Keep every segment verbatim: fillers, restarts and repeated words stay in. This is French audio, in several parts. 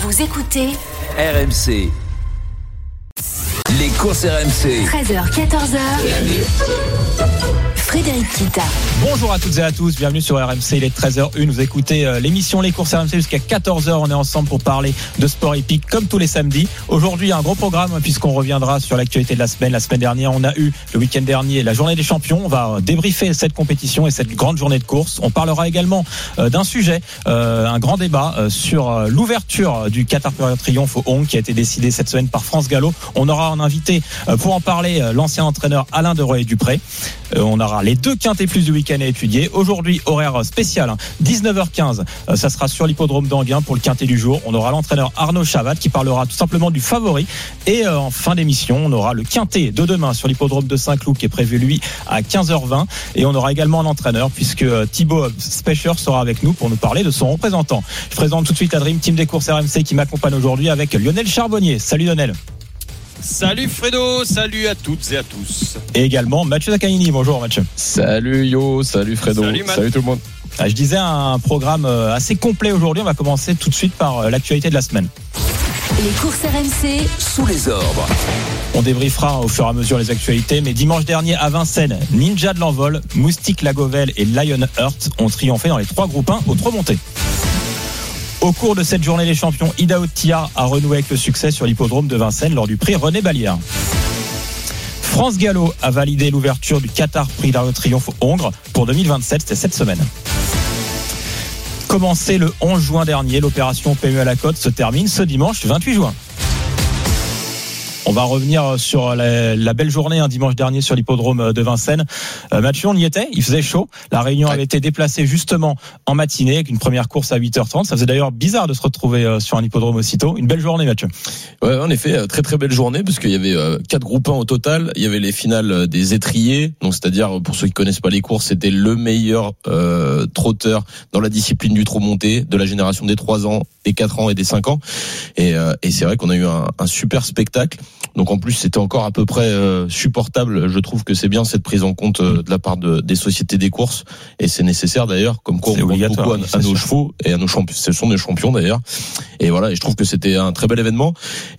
Vous écoutez R M C. Les courses R M C. treize heures quatorze heures. Frédéric Kita. Bonjour à toutes et à tous, bienvenue sur R M C, il est treize heures une, vous écoutez euh, l'émission Les courses R M C jusqu'à quatorze heures, on est ensemble pour parler de sport épique comme tous les samedis. Aujourd'hui un gros programme puisqu'on reviendra sur l'actualité de la semaine. La semaine dernière on a eu le week-end dernier la journée des champions, on va débriefer cette compétition et cette grande journée de course. On parlera également euh, d'un sujet, euh, un grand débat euh, sur euh, l'ouverture du Qatar Période Triomphe au Hong qui a été décidé cette semaine par France Gallo. On aura un invité euh, pour en parler, euh, l'ancien entraîneur Alain de Royer-Dupré. Euh, on aura les deux quintés plus du week-end à étudier. Aujourd'hui, horaire spécial, hein, dix-neuf heures quinze. Euh, ça sera sur l'hippodrome d'Anguin pour le quinté du jour. On aura l'entraîneur Arnaud Chavat qui parlera tout simplement du favori. Et euh, en fin d'émission, on aura le quinté de demain sur l'hippodrome de Saint-Cloud qui est prévu, lui, à quinze heures vingt. Et on aura également un entraîneur puisque euh, Thibaut Specher sera avec nous pour nous parler de son représentant. Je présente tout de suite la Dream Team des courses R M C qui m'accompagne aujourd'hui avec Lionel Charbonnier. Salut Lionel. Salut Fredo, salut à toutes et à tous. Et également Mathieu Zaccanini. Bonjour Mathieu. Salut Yo, salut Fredo, salut, salut tout le monde. Je disais un programme assez complet aujourd'hui. On va commencer tout de suite par l'actualité de la semaine. Les courses R M C sous les ordres. On débriefera au fur et à mesure les actualités, mais dimanche dernier à Vincennes, Ninja de l'Envol, Moustique Lagovelle et Lionheart ont triomphé dans les trois groupes un aux trois montées. Au cours de cette journée des champions, Idaho Tia a renoué avec le succès sur l'hippodrome de Vincennes lors du prix René Ballière. France Gallo a validé l'ouverture du Qatar Prix d'Arc de Triomphe Hongre pour deux mille vingt-sept, c'était cette semaine. Commencé le onze juin dernier, l'opération P M U à la Côte se termine ce dimanche vingt-huit juin. On va revenir sur la, la belle journée un dimanche dernier sur l'hippodrome de Vincennes. Euh, Mathieu, on y était, il faisait chaud. La réunion avait été déplacée justement en matinée avec une première course à huit heures trente. Ça faisait d'ailleurs bizarre de se retrouver sur un hippodrome aussitôt. Une belle journée, Mathieu. Ouais, en effet, très très belle journée parce qu'il y avait euh, quatre groupes un au total. Il y avait les finales des étriers, donc c'est-à-dire pour ceux qui connaissent pas les courses, c'était le meilleur euh, trotteur dans la discipline du trot monté de la génération des trois ans, des quatre ans et des cinq ans. Et, euh, et c'est vrai qu'on a eu un, un super spectacle. Donc en plus c'était encore à peu près euh, supportable. Je trouve que c'est bien cette prise en compte euh, de la part de, des sociétés des courses et c'est nécessaire d'ailleurs. Comme quoi on pense beaucoup à, à nos sûr. chevaux et à nos champions. Ce sont des champions d'ailleurs. Et voilà. Et je trouve que c'était un très bel événement.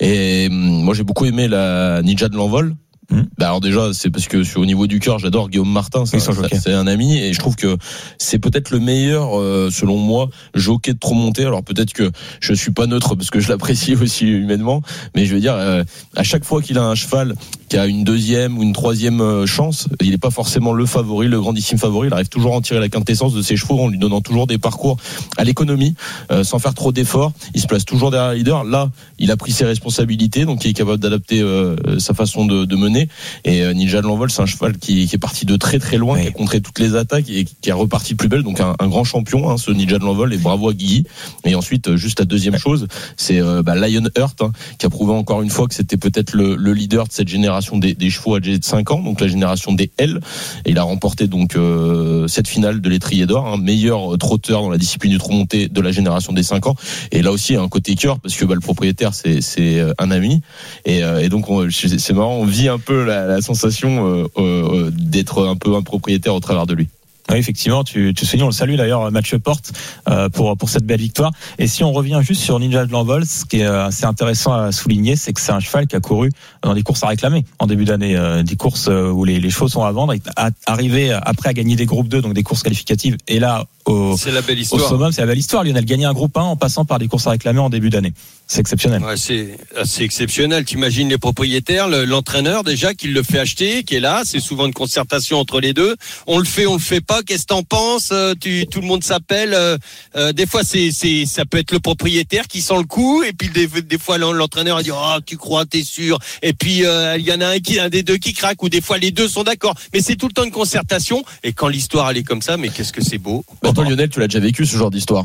Et moi j'ai beaucoup aimé la Ninja de l'Envol. Mmh. Bah alors déjà c'est parce que au niveau du cœur j'adore Guillaume Martin, ça, ça, c'est un ami et je trouve que c'est peut-être le meilleur euh, selon moi jockey de trop monté. Alors peut-être que je suis pas neutre parce que je l'apprécie aussi humainement, mais je veux dire euh, à chaque fois qu'il a un cheval qui a une deuxième ou une troisième chance, il n'est pas forcément le favori, le grandissime favori. Il arrive toujours à en tirer la quintessence de ses chevaux en lui donnant toujours des parcours à l'économie, euh, sans faire trop d'efforts. Il se place toujours derrière le leader. Là, il a pris ses responsabilités, donc il est capable d'adapter euh, sa façon de, de mener. Et euh, Ninja de l'Envol, c'est un cheval qui, qui est parti de très très loin, oui. qui a contré toutes les attaques et qui a reparti plus belle. Donc un, un grand champion, hein, ce Ninja de l'Envol. Et bravo à Guigui. Et ensuite, juste la deuxième oui. chose, c'est euh, bah, Lionheart, hein, qui a prouvé encore une fois que c'était peut-être le, le leader de cette génération Des, des chevaux âgés de cinq ans, donc la génération des L, et il a remporté donc euh, cette finale de l'étrier d'or, hein, meilleur trotteur dans la discipline du trot monté de la génération des cinq ans. Et là aussi un côté cœur parce que bah, le propriétaire c'est c'est un ami et, euh, et donc on, c'est marrant, on vit un peu la, la sensation euh, euh, d'être un peu un propriétaire au travers de lui. Oui, effectivement, tu, tu soulignes, on le salue d'ailleurs, Mathieu Porte, euh, pour, pour cette belle victoire. Et si on revient juste sur Ninja de l'Envol, ce qui est assez intéressant à souligner, c'est que c'est un cheval qui a couru dans des courses à réclamer en début d'année, euh, des courses où les, les chevaux sont à vendre, et à, arrivé après à gagner des groupes deux, donc des courses qualificatives, et là, au, c'est la belle histoire. Au summum, c'est la belle histoire. Lionel gagner un groupe un en passant par des courses à réclamer en début d'année. C'est exceptionnel. Ouais, c'est assez exceptionnel. T'imagines les propriétaires, le, l'entraîneur déjà qui le fait acheter, qui est là. C'est souvent une concertation entre les deux. On le fait, on le fait pas. Qu'est-ce que t'en penses? Tu, tout le monde s'appelle. Euh, euh, des fois, c'est, c'est, ça peut être le propriétaire qui sent le coup, et puis des, des fois l'entraîneur a dit oh tu crois, t'es sûr. Et puis il euh, y en a un qui, un des deux qui craque, ou des fois les deux sont d'accord. Mais c'est tout le temps une concertation. Et quand l'histoire elle est comme ça, mais qu'est-ce que c'est beau. Bah, toi Lionel, tu l'as déjà vécu ce genre d'histoire?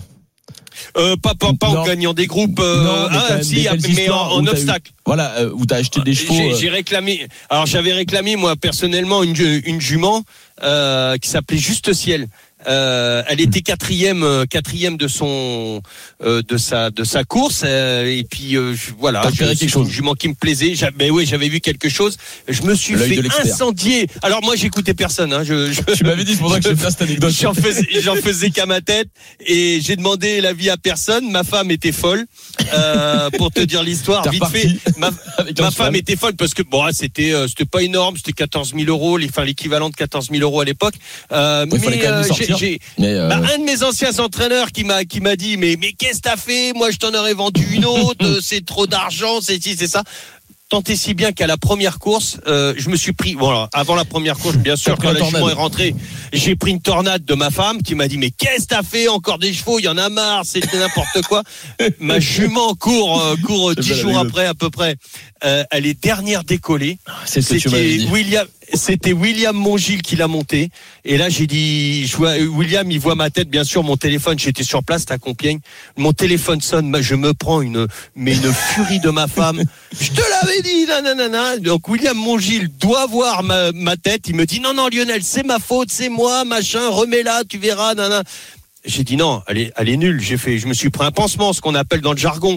Euh, pas pas, pas en gagnant des groupes, euh, non, mais, ah, si, mais en, en obstacle. Eu, voilà, euh, où t'as acheté des chevaux. J'ai, euh... j'ai réclamé. Alors j'avais réclamé moi personnellement une une jument euh, qui s'appelait Juste Ciel. Euh, elle était quatrième, quatrième de son, euh, de sa, de sa course. Euh, et puis euh, je, voilà, T'as repéré je, quelque chose. Je jument qui me plaisait. J'avais, oui, j'avais vu quelque chose. Je me suis L'œil fait de l'expert. incendier. Alors moi, j'écoutais personne. Hein. Je, je, Tu m'avais dit, c'est pour ça que j'ai fait cette anecdote. J'en faisais, j'en faisais qu'à ma tête et j'ai demandé l'avis à personne. Ma femme était folle. Euh, pour te dire l'histoire, T'es vite reparti fait. Ma, avec ma un femme cheval. était folle parce que bon, c'était, euh, c'était pas énorme. C'était quatorze mille euros, enfin l'équivalent de quatorze mille euros à l'époque. Euh, Il fallait mais quand même euh, le sortir. j'ai, j'ai Mais euh, bah, un de mes anciens entraîneurs qui m'a qui m'a dit mais mais qu'est-ce que t'as fait? Moi je t'en aurais vendu une autre. C'est trop d'argent, c'est ci, c'est ça. Tant et si bien qu'à la première course, euh, je me suis pris. Voilà, avant la première course, bien sûr, pris quand un la jument tornade. est rentrée, j'ai pris une tornade de ma femme qui m'a dit mais qu'est-ce que t'as fait? Encore des chevaux, il y en a marre, c'était n'importe quoi. Ma jument court euh, court euh, dix belle jours anecdote. après à peu près. Euh, elle est dernière décollée. c'est ce que tu m'avais C'était dit. William, c'était William Mongil qui l'a monté. Et là, j'ai dit, je vois, William, il voit ma tête, bien sûr, mon téléphone. J'étais sur place, à Compiègne. Mon téléphone sonne, ma- je me prends une, mais une furie de ma femme. Je te l'avais dit, nanana. Donc, William Mongil doit voir ma, ma tête. Il me dit, non, non, Lionel, c'est ma faute, c'est moi, machin, remets-la, tu verras, nanana. J'ai dit non, elle est, elle est nulle. J'ai fait, je me suis pris un pansement, ce qu'on appelle dans le jargon.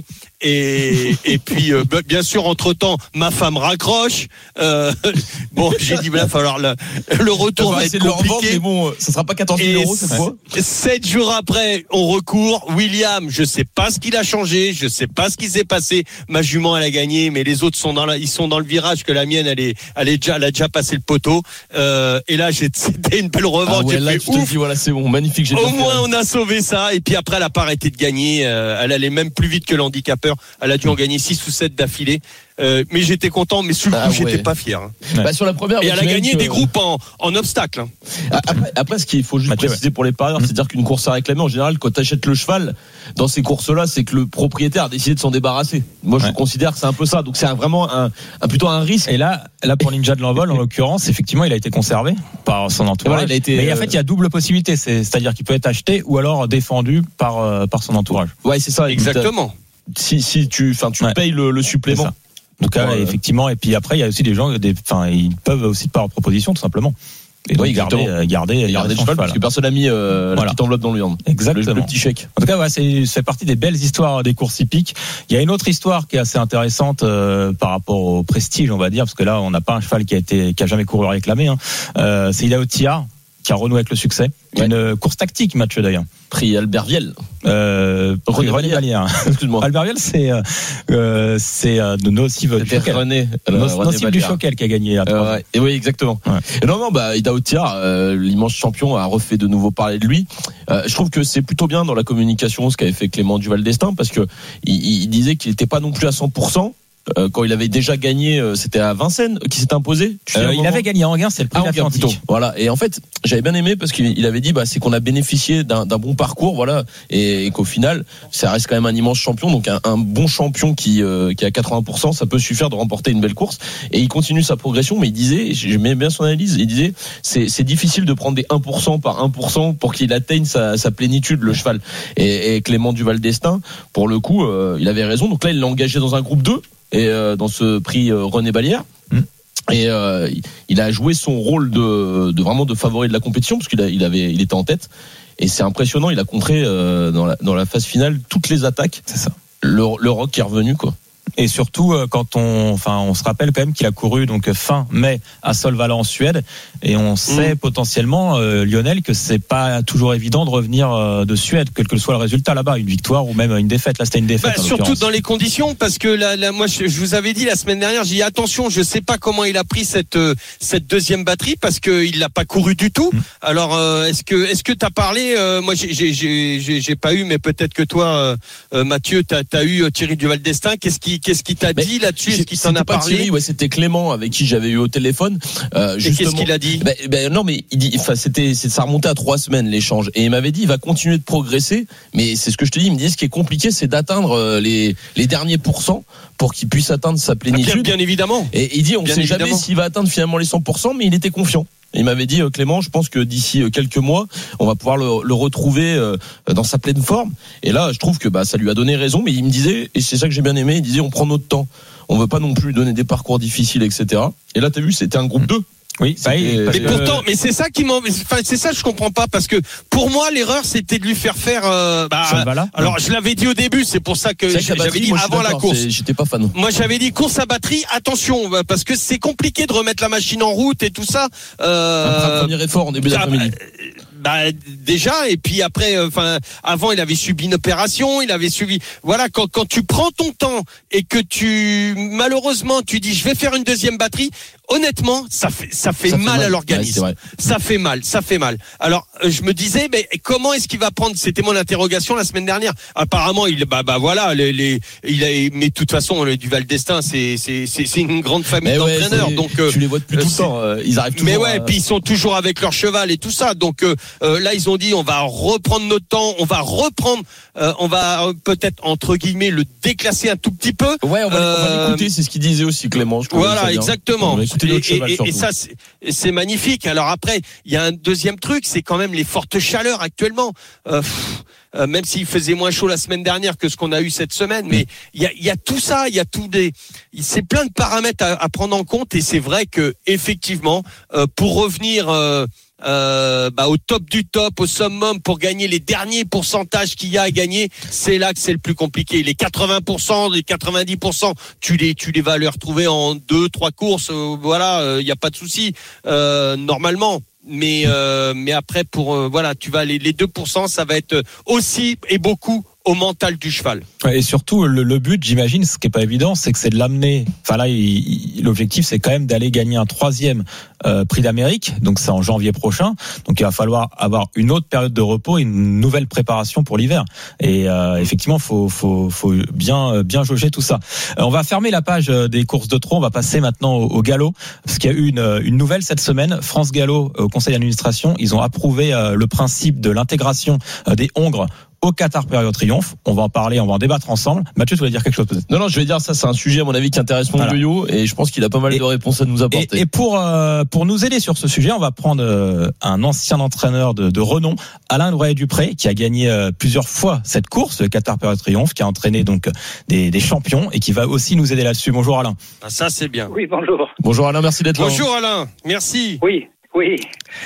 Et, et puis, euh, bien sûr, entre temps, ma femme raccroche. Euh, bon, j'ai dit, il va falloir le, le retour On va va essayer être de le revendre, mais compliqué. bon, ça sera pas quatorze mille Et euros cette fois. sept jours après, on recourt. William, je sais pas ce qu'il a changé, je sais pas ce qui s'est passé. Ma jument, elle a gagné, mais les autres sont dans la, ils sont dans le virage que la mienne, elle est, elle est déjà, elle a déjà passé le poteau. Euh, et là, j'ai, c'était une belle Ah revanche. ouais, J'ai là, fait tu te ouf. dis, voilà, c'est bon, magnifique, j'ai Au bien fait. moins, on a sauvé ça. Et puis après, elle a pas arrêté de gagner. Euh, elle allait même plus vite que l'handicapeur. Elle a dû en gagner six ou sept d'affilée. Euh, mais j'étais content, mais sur le coup, Ah ouais. j'étais pas fier. hein. Bah, sur la première, Et bah, elle a tu gagné imagines des que- groupes en, en obstacle. hein. Après, après, ce qu'il faut juste Mathieu, préciser pour les parieurs, c'est-à-dire qu'une course à réclamer, en général, quand tu achètes le cheval, dans ces courses-là, c'est que le propriétaire a décidé de s'en débarrasser. Moi, je Ouais. considère que c'est un peu ça. Donc, c'est un- vraiment un, un- plutôt un risque. Et là, là pour Ninja de l'envol, en l'occurrence, effectivement, il a été conservé par son entourage. Voilà, il a été, Mais en euh, fait, il y a double possibilité, c'est- c'est-à-dire qu'il peut être acheté ou alors défendu par euh, par son entourage. Ouais, c'est ça. Exactement. Si, si tu, enfin, tu Ouais. payes le, le C'est supplément. ça. Donc là, Ouais. effectivement, et puis après, il y a aussi des gens, des, enfin, ils peuvent aussi par proposition, tout simplement. Et donc Oui, garder, exactement. euh, garder, Et garder garder le son cheval, cheval. parce que personne n'a mis euh, la Voilà. petite enveloppe dans le viande. Exactement. Le, le petit chèque. En tout cas, ouais, c'est, ça fait partie des belles histoires des courses hippiques. Il y a une autre histoire qui est assez intéressante euh, par rapport au prestige, on va dire, parce que là, on n'a pas un cheval qui a été, qui a jamais couru réclamé. Hein. Euh, c'est Idaho Tia qui a renoué avec le succès. Ouais. Une course tactique, Mathieu d'ailleurs. Prix Albert Viel. Euh, René René Vallière. Excuse-moi. Albert Viel, c'est euh, euh, c'est euh, de Nocive du C'était Choquel. René. euh, Nos- René Nocive du Vallière. Choquel qui a gagné à trois Euh, ouais. Et oui, exactement. Ouais. Et non, non, bah, Idaho Tia, euh, l'immense champion, a refait de nouveau parler de lui. Euh, je trouve que c'est plutôt bien dans la communication ce qu'avait fait Clément Duval d'Estaing, parce que il, il disait qu'il n'était pas non plus à cent pour cent. Euh, quand il avait déjà gagné, euh, c'était à Vincennes qui s'est imposé. Tu sais, Euh, à un il moment avait gagné en gain, c'est le prix Ah, de en gain, plutôt. l'Atlantique. Voilà. Et en fait, j'avais bien aimé parce qu'il il avait dit, bah, c'est qu'on a bénéficié d'un d'un bon parcours, voilà, et, et qu'au final, ça reste quand même un immense champion, donc un, un bon champion qui, euh, qui a quatre-vingts pour cent, ça peut suffire de remporter une belle course. Et il continue sa progression, mais il disait, j'aimais bien son analyse, il disait, c'est, c'est difficile de prendre des un pour cent par un pour cent pour qu'il atteigne sa, sa plénitude, le cheval. Et, et Clément Duval d'Estaing, pour le coup, euh, il avait raison. Donc là, il l'a engagé dans un groupe deux. Et euh, dans ce prix euh, René Vallière. Mmh. Et euh, il a joué son rôle de, de vraiment de favori de la compétition parce qu'il a, il avait, il était en tête. Et c'est impressionnant. Il a contré euh, dans, la, dans la phase finale toutes les attaques. C'est ça. Le, le rock qui est revenu, quoi. Et surtout euh, quand on, enfin, on se rappelle quand même qu'il a couru donc fin mai à Solvalla en Suède, et on sait mmh. potentiellement euh, Lionel que c'est pas toujours évident de revenir euh, de Suède, quel que soit le résultat là-bas, une victoire ou même une défaite. Là, c'était une défaite. Bah, surtout dans les conditions, parce que là, là moi, je, je vous avais dit la semaine dernière, j'ai dit attention, je sais pas comment il a pris cette euh, cette deuxième batterie parce que il l'a pas couru du tout. Mmh. Alors, euh, est-ce que est-ce que t'as parlé euh, Moi, j'ai j'ai j'ai j'ai pas eu, mais peut-être que toi, euh, Mathieu, t'as t'as eu euh, Thierry Duval d'Estaing. Qu'est-ce qui qu'est-ce qui t'a dit là-dessus? Est-ce qu'il t'en a pas parlé? Thierry, ouais, c'était Clément avec qui j'avais eu au téléphone. Euh, Et qu'est-ce qu'il a dit? ben, ben, non, mais il dit, enfin, c'était, c'est, ça remontait à trois semaines l'échange, et il m'avait dit, il va continuer de progresser, mais c'est ce que je te dis. Il me dit, ce qui est compliqué, c'est d'atteindre les les derniers pourcents pour qu'il puisse atteindre sa plénitude. Bien, bien évidemment. Et il dit, on ne sait jamais s'il va atteindre finalement les cent pour cent, mais il était confiant. Il m'avait dit, Clément, je pense que d'ici quelques mois, on va pouvoir le, le retrouver dans sa pleine forme. Et là, je trouve que bah, ça lui a donné raison, mais il me disait, et c'est ça que j'ai bien aimé, il disait, on prend notre temps. On veut pas non plus donner des parcours difficiles, et cetera. Et là, t'as vu, c'était un groupe deux. Oui, bah oui, mais que... pourtant, mais c'est ça qui m'en, enfin c'est ça je comprends pas parce que pour moi l'erreur c'était de lui faire faire. Euh, bah, alors je l'avais dit au début, c'est pour ça que j'avais batterie, dit moi, avant la course. J'étais pas fan. Moi j'avais dit course à batterie, attention parce que c'est compliqué de remettre la machine en route et tout ça. Euh, un premier effort en début d'après-midi. Bah, déjà et puis après enfin euh, avant il avait subi une opération, il avait subi voilà quand quand tu prends ton temps et que tu malheureusement tu dis je vais faire une deuxième batterie, honnêtement ça fait ça fait, ça mal, fait mal à l'organisme. Ouais, ça fait mal, ça fait mal. Alors euh, je me disais mais comment est-ce qu'il va prendre, c'était mon interrogation la semaine dernière. Apparemment il bah bah voilà les les il a mais de toute façon le Duval d'Estaing c'est c'est c'est c'est une grande famille mais d'entraîneurs ouais, donc euh, tu les vois depuis euh, tout le temps euh, ils arrivent toujours mais ouais à... puis ils sont toujours avec leur cheval et tout ça donc euh, Euh, là ils ont dit on va reprendre notre temps, on va reprendre, euh, on va euh, peut-être entre guillemets le déclasser un tout petit peu. Ouais, on va, euh, on va l'écouter, c'est ce qu'il disait aussi Clément. Je voilà, exactement. Et, cheval, et, et ça c'est, c'est magnifique. Alors après il y a un deuxième truc, c'est quand même les fortes chaleurs actuellement. Euh, pff, euh, même s'il faisait moins chaud la semaine dernière que ce qu'on a eu cette semaine, mais il y a, y a tout ça, il y a tout des, c'est plein de paramètres à, à prendre en compte et c'est vrai que effectivement euh, pour revenir. Euh, Euh, bah, au top du top, au summum, pour gagner les derniers pourcentages qu'il y a à gagner, c'est là que c'est le plus compliqué. Les quatre-vingts pour cent, les quatre-vingt-dix pour cent, tu les, tu les vas les retrouver en deux, trois courses, euh, voilà, il euh, n'y a pas de souci, euh, normalement. Mais, euh, mais après, pour, euh, voilà, tu vas les, les deux pour cent, ça va être aussi et beaucoup au mental du cheval. Et surtout, le, le but, j'imagine, ce qui est pas évident, c'est que c'est de l'amener. Enfin là, il, il, l'objectif, c'est quand même d'aller gagner un troisième euh, Prix d'Amérique. Donc c'est en janvier prochain. Donc il va falloir avoir une autre période de repos et une nouvelle préparation pour l'hiver. Et euh, effectivement, faut, faut, faut bien, bien jauger tout ça. Euh, on va fermer la page des courses de trot. On va passer maintenant au, au galop, parce qu'il y a eu une, une nouvelle cette semaine. France Galop, au conseil d'administration, ils ont approuvé euh, le principe de l'intégration euh, des hongres au Qatar Période Triomphe. On va en parler, on va en débattre ensemble. Mathieu, tu voulais dire quelque chose peut-être? Non, non, je vais dire ça, c'est un sujet à mon avis qui intéresse mon yo-yo voilà. Et je pense qu'il a pas mal et, de réponses à nous apporter. Et, et pour euh, pour nous aider sur ce sujet, on va prendre euh, un ancien entraîneur de, de renom, Alain Loyer-Dupré, qui a gagné euh, plusieurs fois cette course, le Qatar Période Triomphe, qui a entraîné donc des, des champions et qui va aussi nous aider là-dessus. Bonjour Alain. Ah, ça c'est bien. Oui, bonjour. Bonjour Alain, merci d'être là. Bonjour Alain, merci. Oui, oui.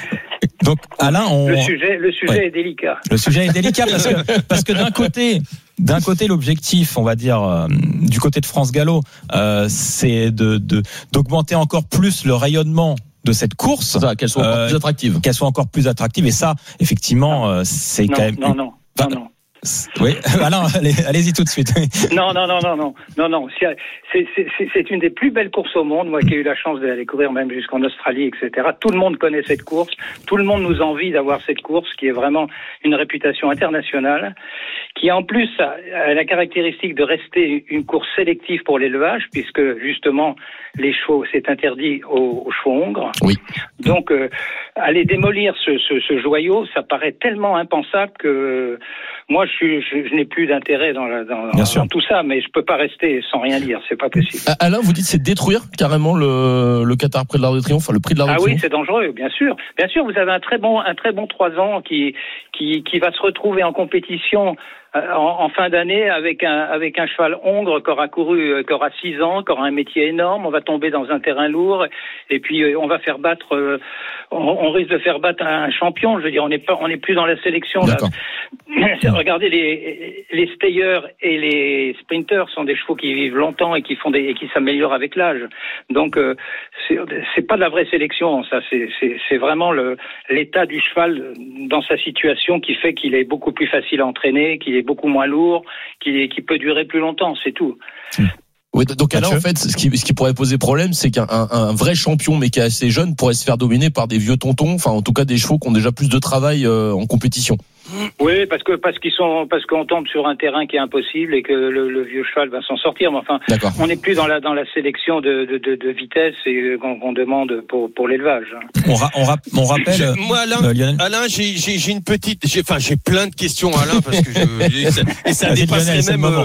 Donc Alain, on... le sujet, le sujet ouais. est délicat. Le sujet est délicat parce que parce que d'un côté, d'un côté l'objectif, on va dire euh, du côté de France Gallo, euh, c'est de, de d'augmenter encore plus le rayonnement de cette course, ça, qu'elle soit encore euh, plus attractive, qu'elle soit encore plus attractive. Et ça, effectivement, euh, c'est non, quand même non, non, enfin, non, non. Oui, Alain, allez, allez-y tout de suite. Non, non, non, non, non, non, non. C'est, c'est, c'est, c'est une des plus belles courses au monde. Moi, qui ai eu la chance d'aller courir même jusqu'en Australie, et cetera. Tout le monde connaît cette course. Tout le monde nous envie d'avoir cette course, qui est vraiment une réputation internationale, qui en plus a, a la caractéristique de rester une course sélective pour l'élevage, puisque justement les chevaux, c'est interdit aux, aux chevaux hongres. Oui. Donc, euh, aller démolir ce, ce, ce joyau, ça paraît tellement impensable que moi, je, suis, je, je n'ai plus d'intérêt dans, la, dans, dans tout ça, mais je peux pas rester sans rien dire, c'est pas possible. Alain, vous dites c'est détruire carrément le, le Qatar Prix de l'Arc de Triomphe, enfin le Prix de l'Arc de ah Triomphe. Ah oui, c'est dangereux, bien sûr. Bien sûr, vous avez un très bon, un très bon trois ans qui, qui, qui va se retrouver en compétition En, en fin d'année avec un avec un cheval hongre qui aura couru, qui aura six ans, qui aura un métier énorme. On va tomber dans un terrain lourd et puis on va faire battre, on, on risque de faire battre un champion. Je veux dire, on n'est pas, on n'est plus dans la sélection. Là. Regardez les les stayers et les sprinters sont des chevaux qui vivent longtemps et qui font des et qui s'améliorent avec l'âge. Donc euh, c'est c'est pas de la vraie sélection. Ça c'est c'est c'est vraiment le l'état du cheval dans sa situation qui fait qu'il est beaucoup plus facile à entraîner, qu'il est beaucoup moins lourd, qui, qui peut durer plus longtemps, c'est tout. Oui, donc là, en fait, ce qui, ce qui pourrait poser problème, c'est qu'un un, un vrai champion, mais qui est assez jeune, pourrait se faire dominer par des vieux tontons, enfin, en tout cas, des chevaux qui ont déjà plus de travail euh, en compétition. Oui, parce que parce qu'ils sont parce qu'on tombe sur un terrain qui est impossible et que le, le vieux cheval va s'en sortir. Mais enfin, D'accord. on n'est plus dans la dans la sélection de de, de, de vitesse et qu'on, qu'on demande pour pour l'élevage. On, ra, on, ra, on rappelle. Je, moi, Alain, euh, Alain, j'ai j'ai j'ai une petite, j'ai enfin j'ai plein de questions, Alain, parce que je, et ça dépasserait même euh,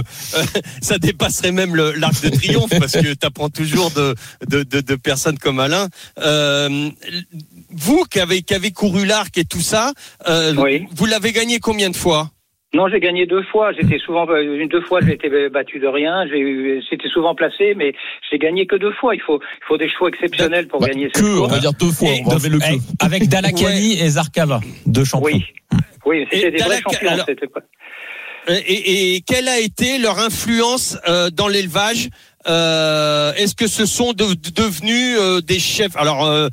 ça dépasserait même le, l'Arc de Triomphe parce que t'apprends toujours de de de, de personnes comme Alain. Euh, vous qui avez qui avez couru l'Arc et tout ça, euh, oui. vous l'avez gagné combien de fois ? Non, j'ai gagné deux fois. J'étais souvent, une deux fois, j'ai été battu de rien. J'ai eu, c'était souvent placé, mais j'ai gagné que deux fois. Il faut, il faut des chevaux exceptionnels pour bah, gagner que, cette course. On va dire deux fois. Et on va enlever le que. Avec Dalakani ouais. et Zarkava, deux champions. Oui, oui, c'était Et des Dalak- vrais champions. alors- C'était pas... Et, et quelle a été leur influence euh, dans l'élevage? Euh, est-ce que ce sont de, de, devenus euh, des chefs? Alors, euh,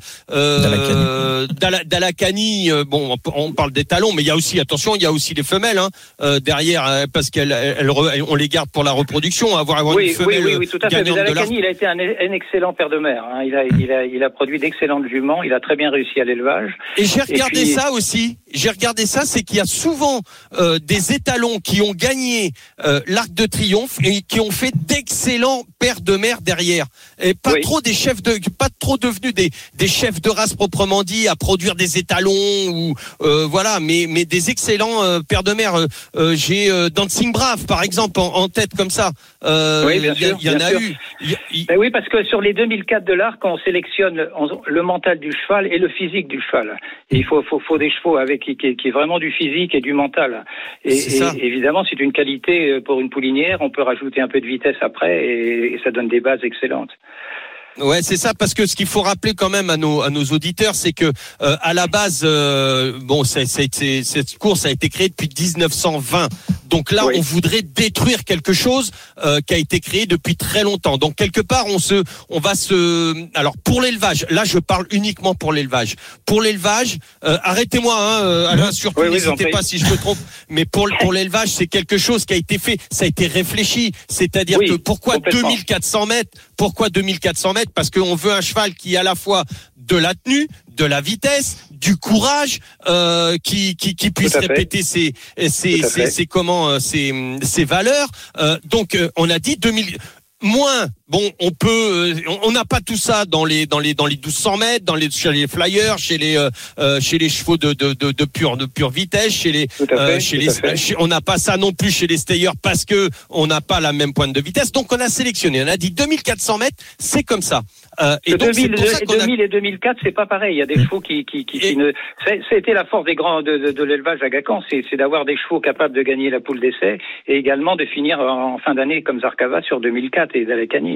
euh, Dalakani, Dalakani euh, bon, on, on parle des talons, mais il y a aussi, attention, il y a aussi les femelles hein, euh, derrière, hein, parce qu'elles, elles, elles, on les garde pour la reproduction. Avoir, avoir Oui, une femelle oui, oui, oui, tout à fait. Mais gagnante de l'art. Dalakani, il a été un, un excellent père de mère. Hein. Il a, il a, il a produit d'excellentes juments. Il a très bien réussi à l'élevage. Et j'ai regardé puis... ça aussi. J'ai regardé ça, c'est qu'il y a souvent euh, des étalons qui ont gagné euh, l'Arc de Triomphe et qui ont fait d'excellents pères de mère derrière. Et pas Oui. trop des chefs de, pas trop devenus des des chefs de race proprement dit à produire des étalons ou euh, voilà, mais mais des excellents euh, pères de mère. Euh, euh, j'ai euh, Dancing Brave par exemple en, en tête comme ça. Euh, Oui, bien il y, a- sûr, il y en bien a sûr. eu. Il y a- il- Ben oui, parce que sur les deux mille quatre de l'Arc, on sélectionne on- le mental du cheval et le physique du cheval. Et il faut, faut, faut des chevaux avec qui, qui, qui est vraiment du physique et du mental. Et, C'est ça. et évidemment, c'est une qualité pour une poulinière. On peut rajouter un peu de vitesse après et, et ça donne des bases excellentes. Ouais, c'est ça, parce que ce qu'il faut rappeler quand même à nos à nos auditeurs, c'est que euh, à la base, euh, bon, c'est, c'est, c'est, cette course a été créée depuis dix-neuf cent vingt. Donc là, Oui. on voudrait détruire quelque chose euh, qui a été créé depuis très longtemps. Donc quelque part, on se, on va se. Alors pour l'élevage, là, je parle uniquement pour l'élevage. Pour l'élevage, euh, arrêtez-moi, hein, euh, Alain, surtout, Oui, oui, j'en n'hésitez prie. pas si je me trompe. Mais pour pour l'élevage, c'est quelque chose qui a été fait, ça a été réfléchi. C'est-à-dire Oui, que pourquoi complètement. deux mille quatre cents mètres? Pourquoi deux mille quatre cents mètres? Parce qu'on veut un cheval qui a à la fois de la tenue, de la vitesse, du courage, euh, qui, qui, qui puisse Tout à fait. répéter ses, ses, Tout à ses, fait. ses, comment, euh, ses, ses valeurs. Euh, donc, euh, on a dit deux mille. Moins, bon, on peut, euh, on n'a pas tout ça dans les dans les dans les douze cents mètres, dans les chez les flyers, chez les euh, euh, chez les chevaux de de de, de pure de pure vitesse, chez les Tout à fait, euh, chez tout les à fait. chez- on n'a pas ça non plus chez les stayers parce que on n'a pas la même pointe de vitesse. Donc on a sélectionné, on a dit deux mille quatre cents mètres, c'est comme ça. Euh, et Le donc c'est deux mille, pour ça qu'on a deux mille et deux mille quatre, c'est pas pareil. Il y a des chevaux qui, qui, qui, qui Et- ne. c'est- C'était la force des grands de, de, de l'élevage à Gacan, c'est, c'est d'avoir des chevaux capables de gagner la poule d'essai et également de finir en fin d'année comme Zarkava sur deux mille quatre et Dalakani.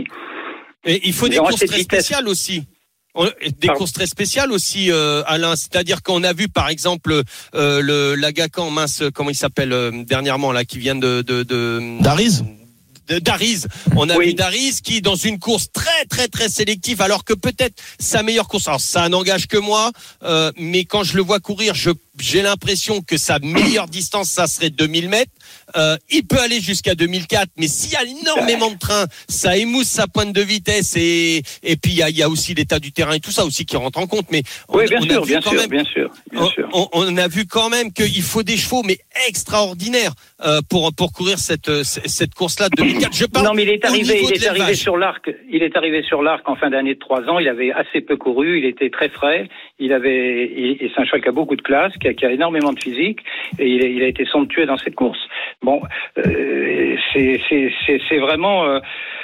Et il faut Ils des ont courses assez de très vitesse. spéciales aussi. On- Des Pardon. courses très spéciales aussi, euh, Alain. C'est-à-dire qu'on a vu, par exemple, euh, le l'Agacan mince, comment il s'appelle euh, dernièrement là, qui vient de de, de Dariz de Dariz. On a Oui. vu Dariz qui, dans une course très très très sélective, alors que peut-être sa meilleure course. Alors ça n'engage que moi, euh, mais quand je le vois courir, je j'ai l'impression que sa meilleure distance, ça serait deux mille mètres. Euh, il peut aller jusqu'à deux mille quatre, mais s'il y a énormément de trains, ça émousse sa pointe de vitesse et et puis il y a, il y a aussi l'état du terrain et tout ça aussi qui rentre en compte. Mais on, Oui, bien on a sûr, vu bien quand sûr, même, bien sûr, bien on, sûr. on- on a vu quand même qu'il faut des chevaux, mais extraordinaires euh, pour pour courir cette cette course-là de deux mille quatre. Je parle Non, mais il est au arrivé, niveau il de est arrivé l'élevage. sur l'arc. Il est arrivé sur l'arc en fin d'année de trois ans. Il avait assez peu couru. Il était très frais. Il avait, et, et c'est un cheval qui a beaucoup de classe, qui a, qui a énormément de physique, et il a, il a été somptueux dans cette course. Bon, euh, c'est, c'est, c'est, c'est vraiment, euh,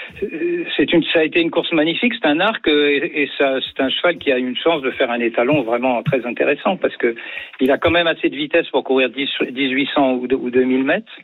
c'est une, ça a été une course magnifique. C'est un arc, euh, et, et ça, c'est un cheval qui a une chance de faire un étalon vraiment très intéressant parce que il a quand même assez de vitesse pour courir dix, dix-huit cents ou, ou deux mille mètres.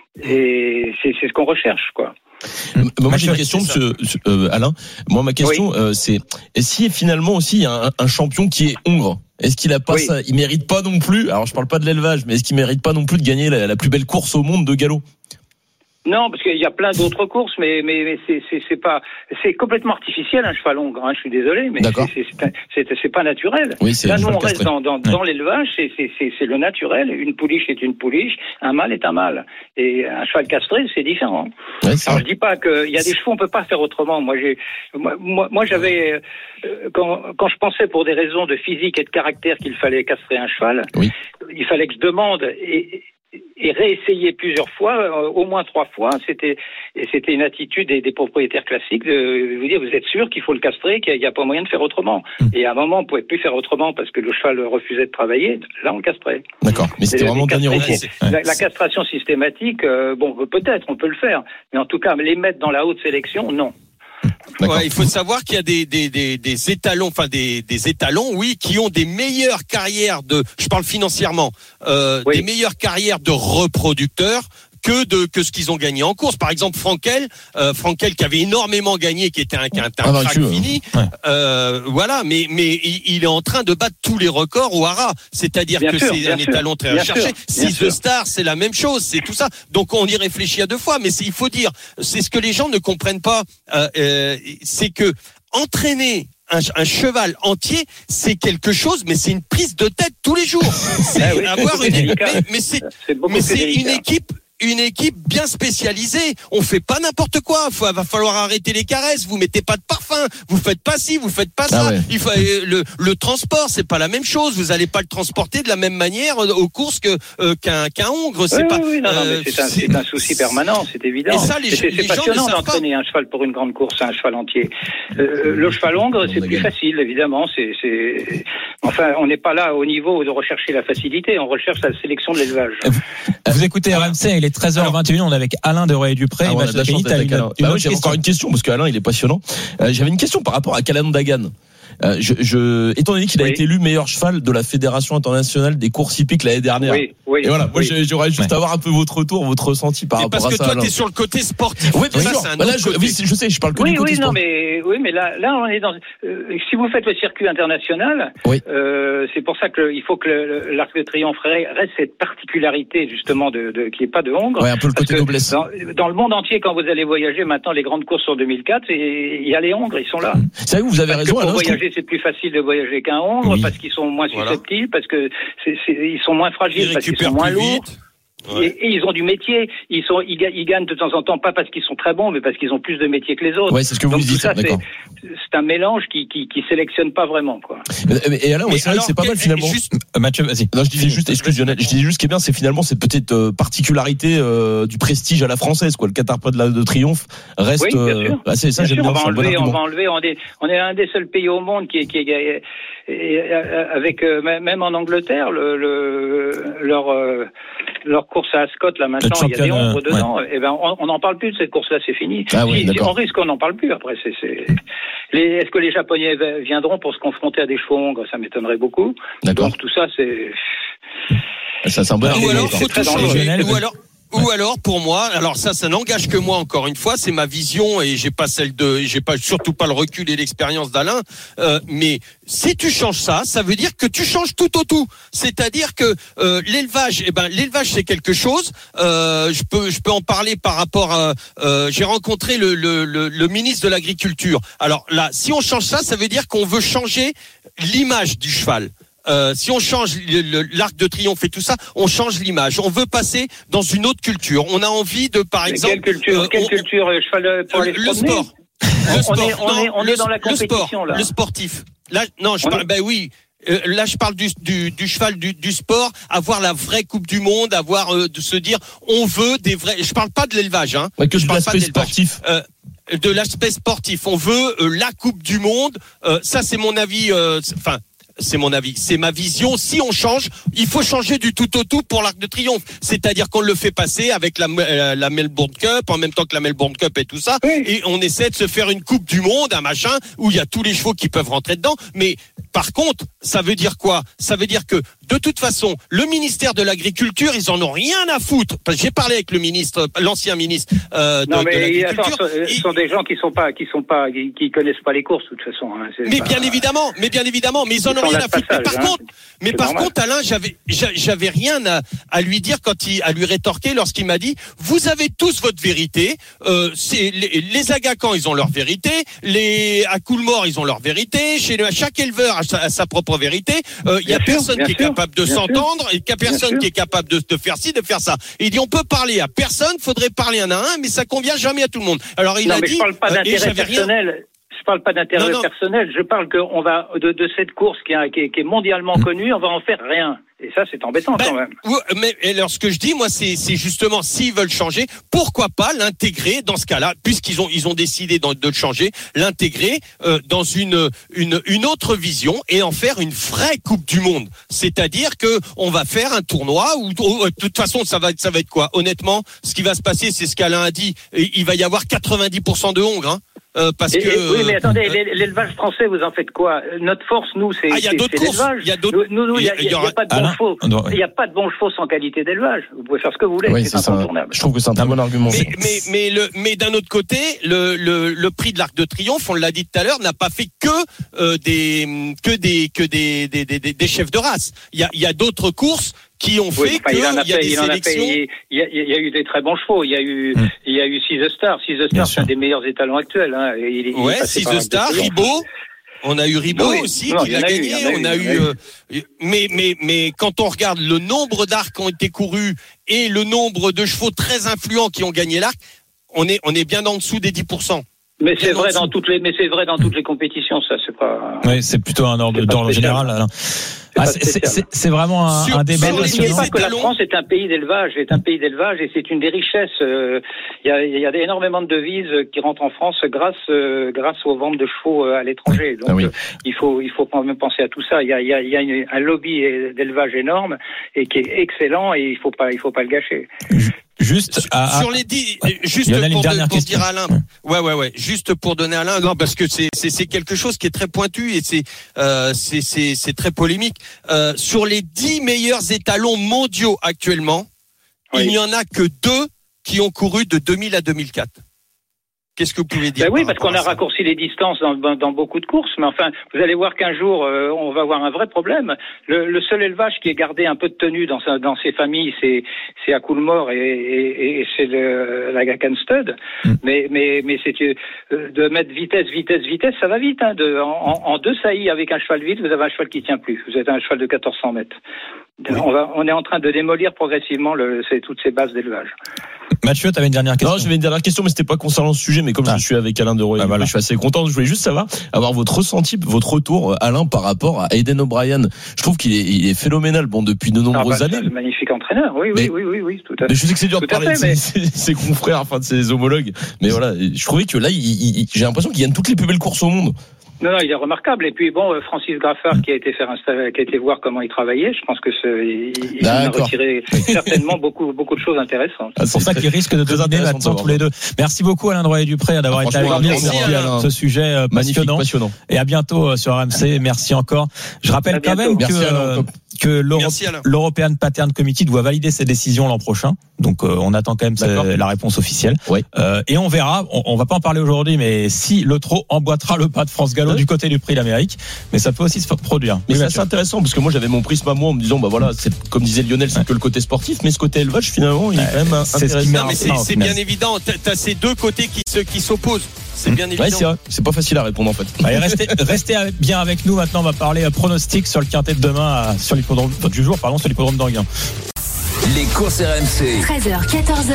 Et c'est, c'est ce qu'on recherche, quoi. Moi, j'ai une Mathieu, question, c'est ça. monsieur, monsieur, euh, Alain. Moi, ma question, euh, c'est est-ce qu'il y a finalement aussi il y a un, un champion qui est hongre? Est-ce qu'il a pas Oui. ça? Il mérite pas non plus. Alors, je parle pas de l'élevage, mais est-ce qu'il mérite pas non plus de gagner la, la plus belle course au monde de galop? Non, parce qu'il y a plein d'autres courses, mais mais, mais c'est c'est c'est pas c'est complètement artificiel un cheval hongre. Hein, je suis désolé, mais D'accord. c'est c'est c'est c'est pas naturel. Oui, c'est Là, un nous cheval on reste castré. dans dans, dans l'élevage, c'est c'est c'est c'est le naturel. Une pouliche est une pouliche, un mâle est un mâle, et un cheval castré c'est différent. Ouais, c'est Alors vrai. je dis pas que il y a des chevaux on peut pas faire autrement. Moi j'ai moi moi, moi, j'avais euh, quand quand je pensais pour des raisons de physique et de caractère qu'il fallait castrer un cheval, Oui. il fallait que je demande et et réessayer plusieurs fois, euh, au moins trois fois. C'était, et c'était une attitude des, des propriétaires classiques de vous dire, vous êtes sûr qu'il faut le castrer, qu'il n'y a, a pas moyen de faire autrement. Mmh. Et à un moment, on ne pouvait plus faire autrement parce que le cheval refusait de travailler. Là, on le castrait. D'accord. Mais c'était Et vraiment les le dernier castrés, recours. La, la castration systématique, euh, bon, peut-être, on peut le faire. Mais en tout cas, les mettre dans la haute sélection, non. Ouais, il faut savoir qu'il y a des, des, des, des étalons, enfin des, des étalons, oui, qui ont des meilleures carrières de, je parle financièrement, euh, oui. des meilleures carrières de reproducteurs que de que ce qu'ils ont gagné en course. Par exemple, Frankel, euh, Frankel qui avait énormément gagné, qui était un, qui était un ah, crack fini. Ouais. Euh, voilà, mais mais il, il est en train de battre tous les records au Hara. C'est-à-dire bien que sûr, c'est un sûr, étalon très recherché. Si The Star, c'est la même chose, c'est tout ça. Donc on y réfléchit à deux fois, mais c'est, il faut dire, c'est ce que les gens ne comprennent pas, euh, euh, c'est que entraîner Un, un cheval entier, c'est quelque chose, mais c'est une prise de tête tous les jours. C'est ah oui, avoir c'est une, mais, mais c'est, c'est mais c'est une équipe. Une équipe bien spécialisée. On fait pas n'importe quoi. Il va falloir arrêter les caresses. Vous mettez pas de parfum. Vous faites pas ci, vous faites pas ça. Ah ouais. Il faut, le, le transport, c'est pas la même chose. Vous allez pas le transporter de la même manière aux courses que euh, qu'un qu'un hongre. C'est oui, pas. Oui, non, non, mais c'est, un, c'est, c'est un souci permanent, c'est évident. Et ça, les, c'est, les c'est passionnant d'entraîner pas. un cheval pour une grande course, un cheval entier. Euh, le cheval hongre, c'est plus facile, évidemment. C'est, c'est. Enfin, on n'est pas là au niveau de rechercher la facilité. On recherche la sélection de l'élevage. Vous écoutez R M C, il est treize heures vingt et une, on est avec Alain de Royer-Dupré. Ah ouais, bah, ouais, j'ai encore une question parce qu'Alain il est passionnant. Euh, j'avais une question par rapport à Calandagan. Euh, je, je, étant donné qu'il a oui. été élu meilleur cheval de la Fédération internationale des courses hippiques l'année dernière. Oui, oui, et voilà, oui. moi j'aurais juste ouais. avoir un peu votre retour, votre ressenti par et rapport à ça. Parce que toi, tu es sur le côté sportif. Oui, bien sûr. Bah là, je, oui, je sais, je parle que oui, du côté oui, sportif. Non, mais oui, mais là, là, on est dans. Euh, si vous faites le circuit international, oui. euh, c'est pour ça qu'il faut que le, l'Arc de Triomphe reste cette particularité justement de, de qu'il n'y ait pas de hongre. Ouais, un peu le côté noblesse. Dans, dans le monde entier, quand vous allez voyager maintenant, les grandes courses en deux mille quatre, il y a les hongres, ils sont là. C'est vrai que vous avez parce raison. Que pour Alain, voyager, c'est plus facile de voyager qu'un hongre oui. parce qu'ils sont moins susceptibles, voilà. parce que c'est, c'est, ils sont moins fragiles, parce qu'ils sont moins lourds. Ouais. Et, et ils ont du métier. Ils sont, ils, ils gagnent de temps en temps, pas parce qu'ils sont très bons, mais parce qu'ils ont plus de métier que les autres. Ouais, c'est ce que vous Donc, dites. Ça, d'accord. C'est, c'est un mélange qui, qui, qui sélectionne pas vraiment, quoi. Et, et Alain, ouais, c'est vrai que c'est pas mal finalement. Juste, Mathieu, vas-y. Non, je disais juste, excuse Lionel, je disais juste ce qui est bien, c'est finalement cette petite euh, particularité euh, du prestige à la française, quoi. Le Qatar de, la, de Triomphe reste. Oui, bien sûr. Euh, bah, c'est ça, bien j'aime sûr, bien. On va enlever, on va enlever. On est, on est un des seuls pays au monde qui est, qui est, et avec euh, même en Angleterre, le, le leur euh, leur course à Ascot là maintenant, il y a des ombres euh, dedans. Ouais. Et ben on n'en parle plus de cette course-là, c'est fini. Ah oui, si, on risque qu'on n'en parle plus. Après, c'est, c'est... Les, est-ce que les Japonais viendront pour se confronter à des chevaux hongres? Ça m'étonnerait beaucoup. D'accord. Donc tout ça, c'est ça, c'est un bon Ou alors, faut tout changer. Ou alors. Ouais. Ou alors pour moi, alors ça, ça n'engage que moi encore une fois, c'est ma vision et j'ai pas celle de, j'ai pas surtout pas le recul et l'expérience d'Alain. Euh, mais si tu changes ça, ça veut dire que tu changes tout au tout. C'est-à-dire que euh, l'élevage, eh ben l'élevage c'est quelque chose. Euh, je peux, je peux en parler par rapport à. Euh, j'ai rencontré le, le, le, le ministre de l'Agriculture. Alors là, si on change ça, ça veut dire qu'on veut changer l'image du cheval. Euh, si on change le, le, l'Arc de Triomphe et tout ça, on change l'image. On veut passer dans une autre culture. On a envie de, par Mais exemple, quelle culture, euh, quelle on, culture, cheval pour aller le sport. Le on, sport. Est, on, non, est, on le, est dans la compétition le sport, là. Le sportif. Là, non, je on parle. est... Ben oui. Euh, là, je parle du, du, du cheval, du, du sport, avoir la vraie Coupe du Monde, avoir euh, de se dire, on veut des vrais. Je parle pas de l'élevage, hein. Ouais, que je de parle l'aspect pas de sportif. Euh, de l'aspect sportif. On veut euh, la Coupe du Monde. Euh, ça, c'est mon avis. Enfin. Euh, C'est mon avis, c'est ma vision. Si on change, il faut changer du tout au tout pour l'Arc de Triomphe. C'est-à-dire qu'on le fait passer avec la, la, la Melbourne Cup, en même temps que la Melbourne Cup et tout ça, oui. Et on essaie de se faire une Coupe du Monde, un machin, où il y a tous les chevaux qui peuvent rentrer dedans. Mais par contre, ça veut dire quoi? Ça veut dire que, de toute façon, le ministère de l'Agriculture, ils en ont rien à foutre. Parce que j'ai parlé avec le ministre, l'ancien ministre euh, de, non, mais de l'Agriculture. Attends, ce sont des gens qui sont pas, qui sont pas, qui, qui connaissent pas les courses, de toute façon. Hein. Mais pas... bien évidemment, mais bien évidemment, mais ils en ont rien à foutre. Mais par hein. contre, mais par normal. contre, Alain, j'avais, j'avais rien à, à lui dire quand il, à lui rétorquer lorsqu'il m'a dit, vous avez tous votre vérité. Euh, c'est les, les Agacans, ils ont leur vérité. Les à Coolmore, ils ont leur vérité. Chez le, chaque éleveur a sa, a sa propre vérité. Il euh, y a sûr, personne qui sûr, est capable de s'entendre sûr. et qu'il y a personne qui est capable de, de faire ci, de faire ça. Et il dit, on peut parler à personne. Faudrait parler un à un, mais ça convient jamais à tout le monde. Alors il non, a mais dit, je parle pas d'intérêt personnel. Rien... Je parle pas d'intérêt non, non. personnel, je parle que on va de, de cette course qui, a, qui, est, qui est mondialement mmh. connue, on va en faire rien. Et ça, c'est embêtant ben, quand même. Mais alors, ce que je dis, moi, c'est, c'est justement s'ils veulent changer, pourquoi pas l'intégrer dans ce cas-là, puisqu'ils ont ils ont décidé de, de le changer, l'intégrer euh, dans une une une autre vision et en faire une vraie Coupe du Monde. C'est-à-dire que on va faire un tournoi où, où de toute façon, ça va ça va être quoi? Honnêtement, ce qui va se passer, c'est ce qu'Alain a dit. Il va y avoir quatre-vingt-dix pour cent de Hongres. Hein. euh, parce et, que. Et, oui, mais attendez, l'élevage français, vous en faites quoi? Notre force, nous, c'est, ah, y a c'est, d'autres c'est courses. l'élevage. Il y a d'autres. Nous, nous, il y a, il y a, y a pas de bons chevaux. doit... Il n'y a pas de bons chevaux sans qualité d'élevage. Vous pouvez faire ce que vous voulez. Oui, c'est, c'est incontournable. Je trouve que c'est un très bon argument. Mais, mais, mais, le, mais d'un autre côté, le, le, le prix de l'Arc de Triomphe, on l'a dit tout à l'heure, n'a pas fait que euh, des que des que des des, des, des chefs de race. Il y a, il y a d'autres courses qui ont oui, fait enfin, qu'il y a fait, des il sélections. Il y, a, il y a eu des très bons chevaux. Il y a eu, mmh. il y a eu Six Star. Six Star, c'est un des meilleurs étalons actuels. Hein. Il, il ouais, Six Star, Ribot. On a eu Ribot oui, aussi non, qui l'a gagné. Eu, on a eu, eu euh, mais mais mais quand on regarde le nombre d'arcs qui ont été courus et le nombre de chevaux très influents qui ont gagné l'arc, on est on est bien en dessous des dix pour cent. Mais c'est vrai dans toutes les, mais c'est vrai dans toutes les compétitions, ça, c'est pas. Oui, c'est plutôt un ordre d'ordre général. Alain. Ah, c'est, c'est, c'est, c'est vraiment un, sur, un débat. N'oubliez pas que la France est un pays d'élevage, est un pays d'élevage, et c'est une des richesses. Il y a, il y a énormément de devises qui rentrent en France grâce, grâce aux ventes de chevaux à l'étranger. Donc, ah oui. il faut, il faut quand même penser à tout ça. Il y a, il y a, il y a une, un lobby d'élevage énorme et qui est excellent, et il faut pas, il faut pas le gâcher. Juste à, sur les dix, juste pour, de, pour dire à Alain, ouais ouais ouais, juste pour donner à Alain, non parce que c'est c'est c'est quelque chose qui est très pointu et c'est euh, c'est c'est c'est très polémique. Euh, sur les dix meilleurs étalons mondiaux actuellement, oui. il n'y en a que deux qui ont couru de deux mille à deux mille quatre. Qu'est-ce que vous pouvez dire? Ben oui, parce qu'on a raccourci les distances dans, dans, dans beaucoup de courses, mais enfin, vous allez voir qu'un jour, euh, on va avoir un vrai problème. Le, le seul élevage qui ait gardé un peu de tenue dans, sa, dans ses familles, c'est, c'est à Coolmore et, et, et c'est le, la Gacan Stud. Mm. Mais, mais, mais c'est euh, de mettre vitesse, vitesse, vitesse, ça va vite. Hein, de, en, en deux saillies avec un cheval vite, vous avez un cheval qui tient plus. Vous êtes un cheval de quatorze cents mètres. Oui. On, va, on est en train de démolir progressivement le, c'est, toutes ces bases d'élevage. Mathieu, tu avais une dernière question. Non, j'avais une dernière question, mais c'était pas concernant ce sujet. Mais comme ah. je suis avec Alain Deroy, ah, voilà. je suis assez content. Je voulais juste savoir, avoir votre ressenti, votre retour, Alain, par rapport à Aidan O'Brien. Je trouve qu'il est, il est phénoménal. Bon, depuis de nombreuses ah, bah, années. C'est un magnifique entraîneur. Oui, oui, oui, oui, oui, tout à fait. Mais je sais que c'est dur tout de parler fait, de ses, mais... ses confrères, enfin de ses homologues. Mais voilà, je trouvais que là, il, il, j'ai l'impression qu'il gagne toutes les plus belles courses au monde. Non, non, il est remarquable. Et puis bon, Francis Graffard qui a été faire un, qui a été voir comment il travaillait, je pense que ce, il, il a retiré certainement beaucoup, beaucoup de choses intéressantes. C'est pour ça qu'il risque de dominer maintenant tous les deux. Merci beaucoup Alain Droyer-Dupré d'avoir ah, été avec nous sur ce sujet passionnant. passionnant. Et à bientôt sur R M C. Merci encore. Je rappelle quand même que, euh, que l'Europe, l'European Pattern Committee doit valider ses décisions l'an prochain. Donc euh, on attend quand même sa, la réponse officielle. Oui. Euh, et on verra. On, on va pas en parler aujourd'hui, mais si le trot emboîtera le pas de France Gallo du côté du Prix d'Amérique, mais ça peut aussi se produire. Mais oui, c'est intéressant parce que moi j'avais mon prisme à moi en me disant bah voilà, c'est comme disait Lionel, c'est ouais. que le côté sportif, mais ce côté élevage finalement il est quand même c'est intéressant. Ce non, mais c'est, c'est bien évident. T'as, t'as ces deux côtés qui se qui s'opposent. C'est bien évident. Ouais, c'est vrai. C'est pas facile à répondre en fait. Allez, restez, restez bien avec nous. Maintenant, on va parler pronostic sur le quintet de demain, sur l'hippodrome du jour, pardon, sur l'hippodrome d'Anguin. Les courses R M C. treize heures, quatorze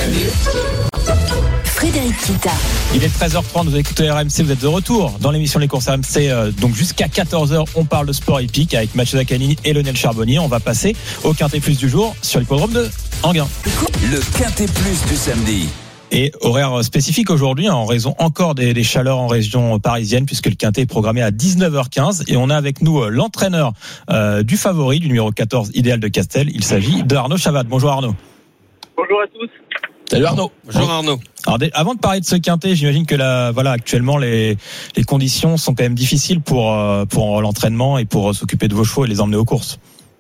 heures. Frédéric Kita. Il est treize heures trente, vous écoutez R M C, vous êtes de retour dans l'émission Les courses R M C. Donc jusqu'à quatorze heures, on parle de sport hippique avec Mathieu Zaccanini et Lionel Charbonnier. On va passer au quintet plus du jour sur l'hippodrome de Anguin. Le quintet plus du samedi. Et horaire spécifique aujourd'hui en raison encore des, des chaleurs en région parisienne puisque le quintet est programmé à dix-neuf heures quinze et on a avec nous l'entraîneur euh, du favori du numéro quatorze Idéal de Castel. Il s'agit de Arnaud Chavat. Bonjour Arnaud. Bonjour à tous. Salut Arnaud. Bonjour Arnaud. Alors avant de parler de ce quintet, j'imagine que la, voilà actuellement les, les conditions sont quand même difficiles pour pour l'entraînement et pour s'occuper de vos chevaux et les emmener aux courses.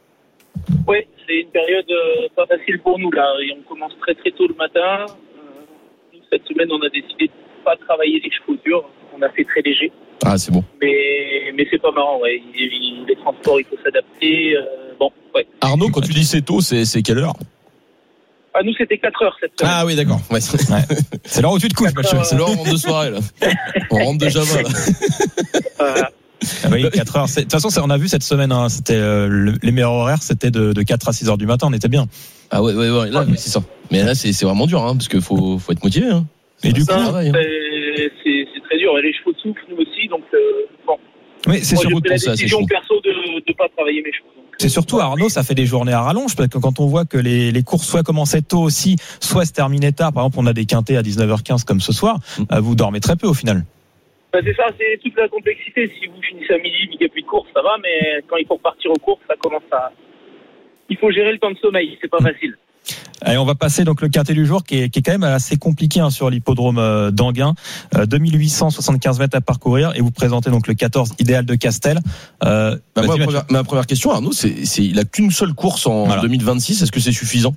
Oui, c'est une période pas facile pour nous là. Et on commence très très tôt le matin. Cette semaine, on a décidé de ne pas travailler les chevaux durs. On a fait très léger. Ah, c'est bon. Mais, mais c'est pas marrant, ouais. Les transports, il faut s'adapter. Euh, bon, ouais. Arnaud, quand tu dis c'est tôt, c'est, c'est quelle heure? Ah, nous, c'était quatre heures cette semaine. Ah oui, d'accord. Ouais. Ouais. C'est l'heure où tu te couches, Mathieu. C'est l'heure où on rentre de soirée, là. On rentre de Java, là. Voilà. Ah oui, quatre heures. C'est... De toute façon, on a vu cette semaine, hein, c'était euh, le, les meilleurs horaires, c'était de, de quatre à six heures du matin. On était bien. Ah ouais, ouais, ouais. Là, ouais. C'est ça. Mais là, c'est, c'est vraiment dur, hein, parce qu'il faut, faut être motivé. Hein. Et du ça, coup, c'est, c'est, c'est très dur. Et les chevaux souffrent, nous aussi, donc euh, bon. Oui, c'est Moi, sur j'ai pris la décision perso de ne pas travailler mes chevaux. Donc, c'est surtout, Arnaud, ça fait des journées à rallonge, parce que quand on voit que les, les courses soit commençaient tôt aussi, soit se terminaient tard, par exemple, on a des quintets à dix-neuf heures quinze comme ce soir, mmh. vous dormez très peu au final. Ben c'est ça, c'est toute la complexité. Si vous finissez à midi, il n'y a plus de course, ça va, mais quand il faut repartir aux courses, ça commence à... Il faut gérer le temps de sommeil, c'est pas facile. Allez, on va passer donc le quintet du jour qui est, qui est quand même assez compliqué hein, sur l'hippodrome euh, d'Anguin. Euh, deux mille huit cent soixante-quinze mètres à parcourir et vous présentez donc le quatorze Idéal de Castel. Euh, bah moi, Mathieu. première, ma première question, Arnaud, c'est, c'est il a qu'une seule course en voilà. deux mille vingt-six. Est-ce que c'est suffisant?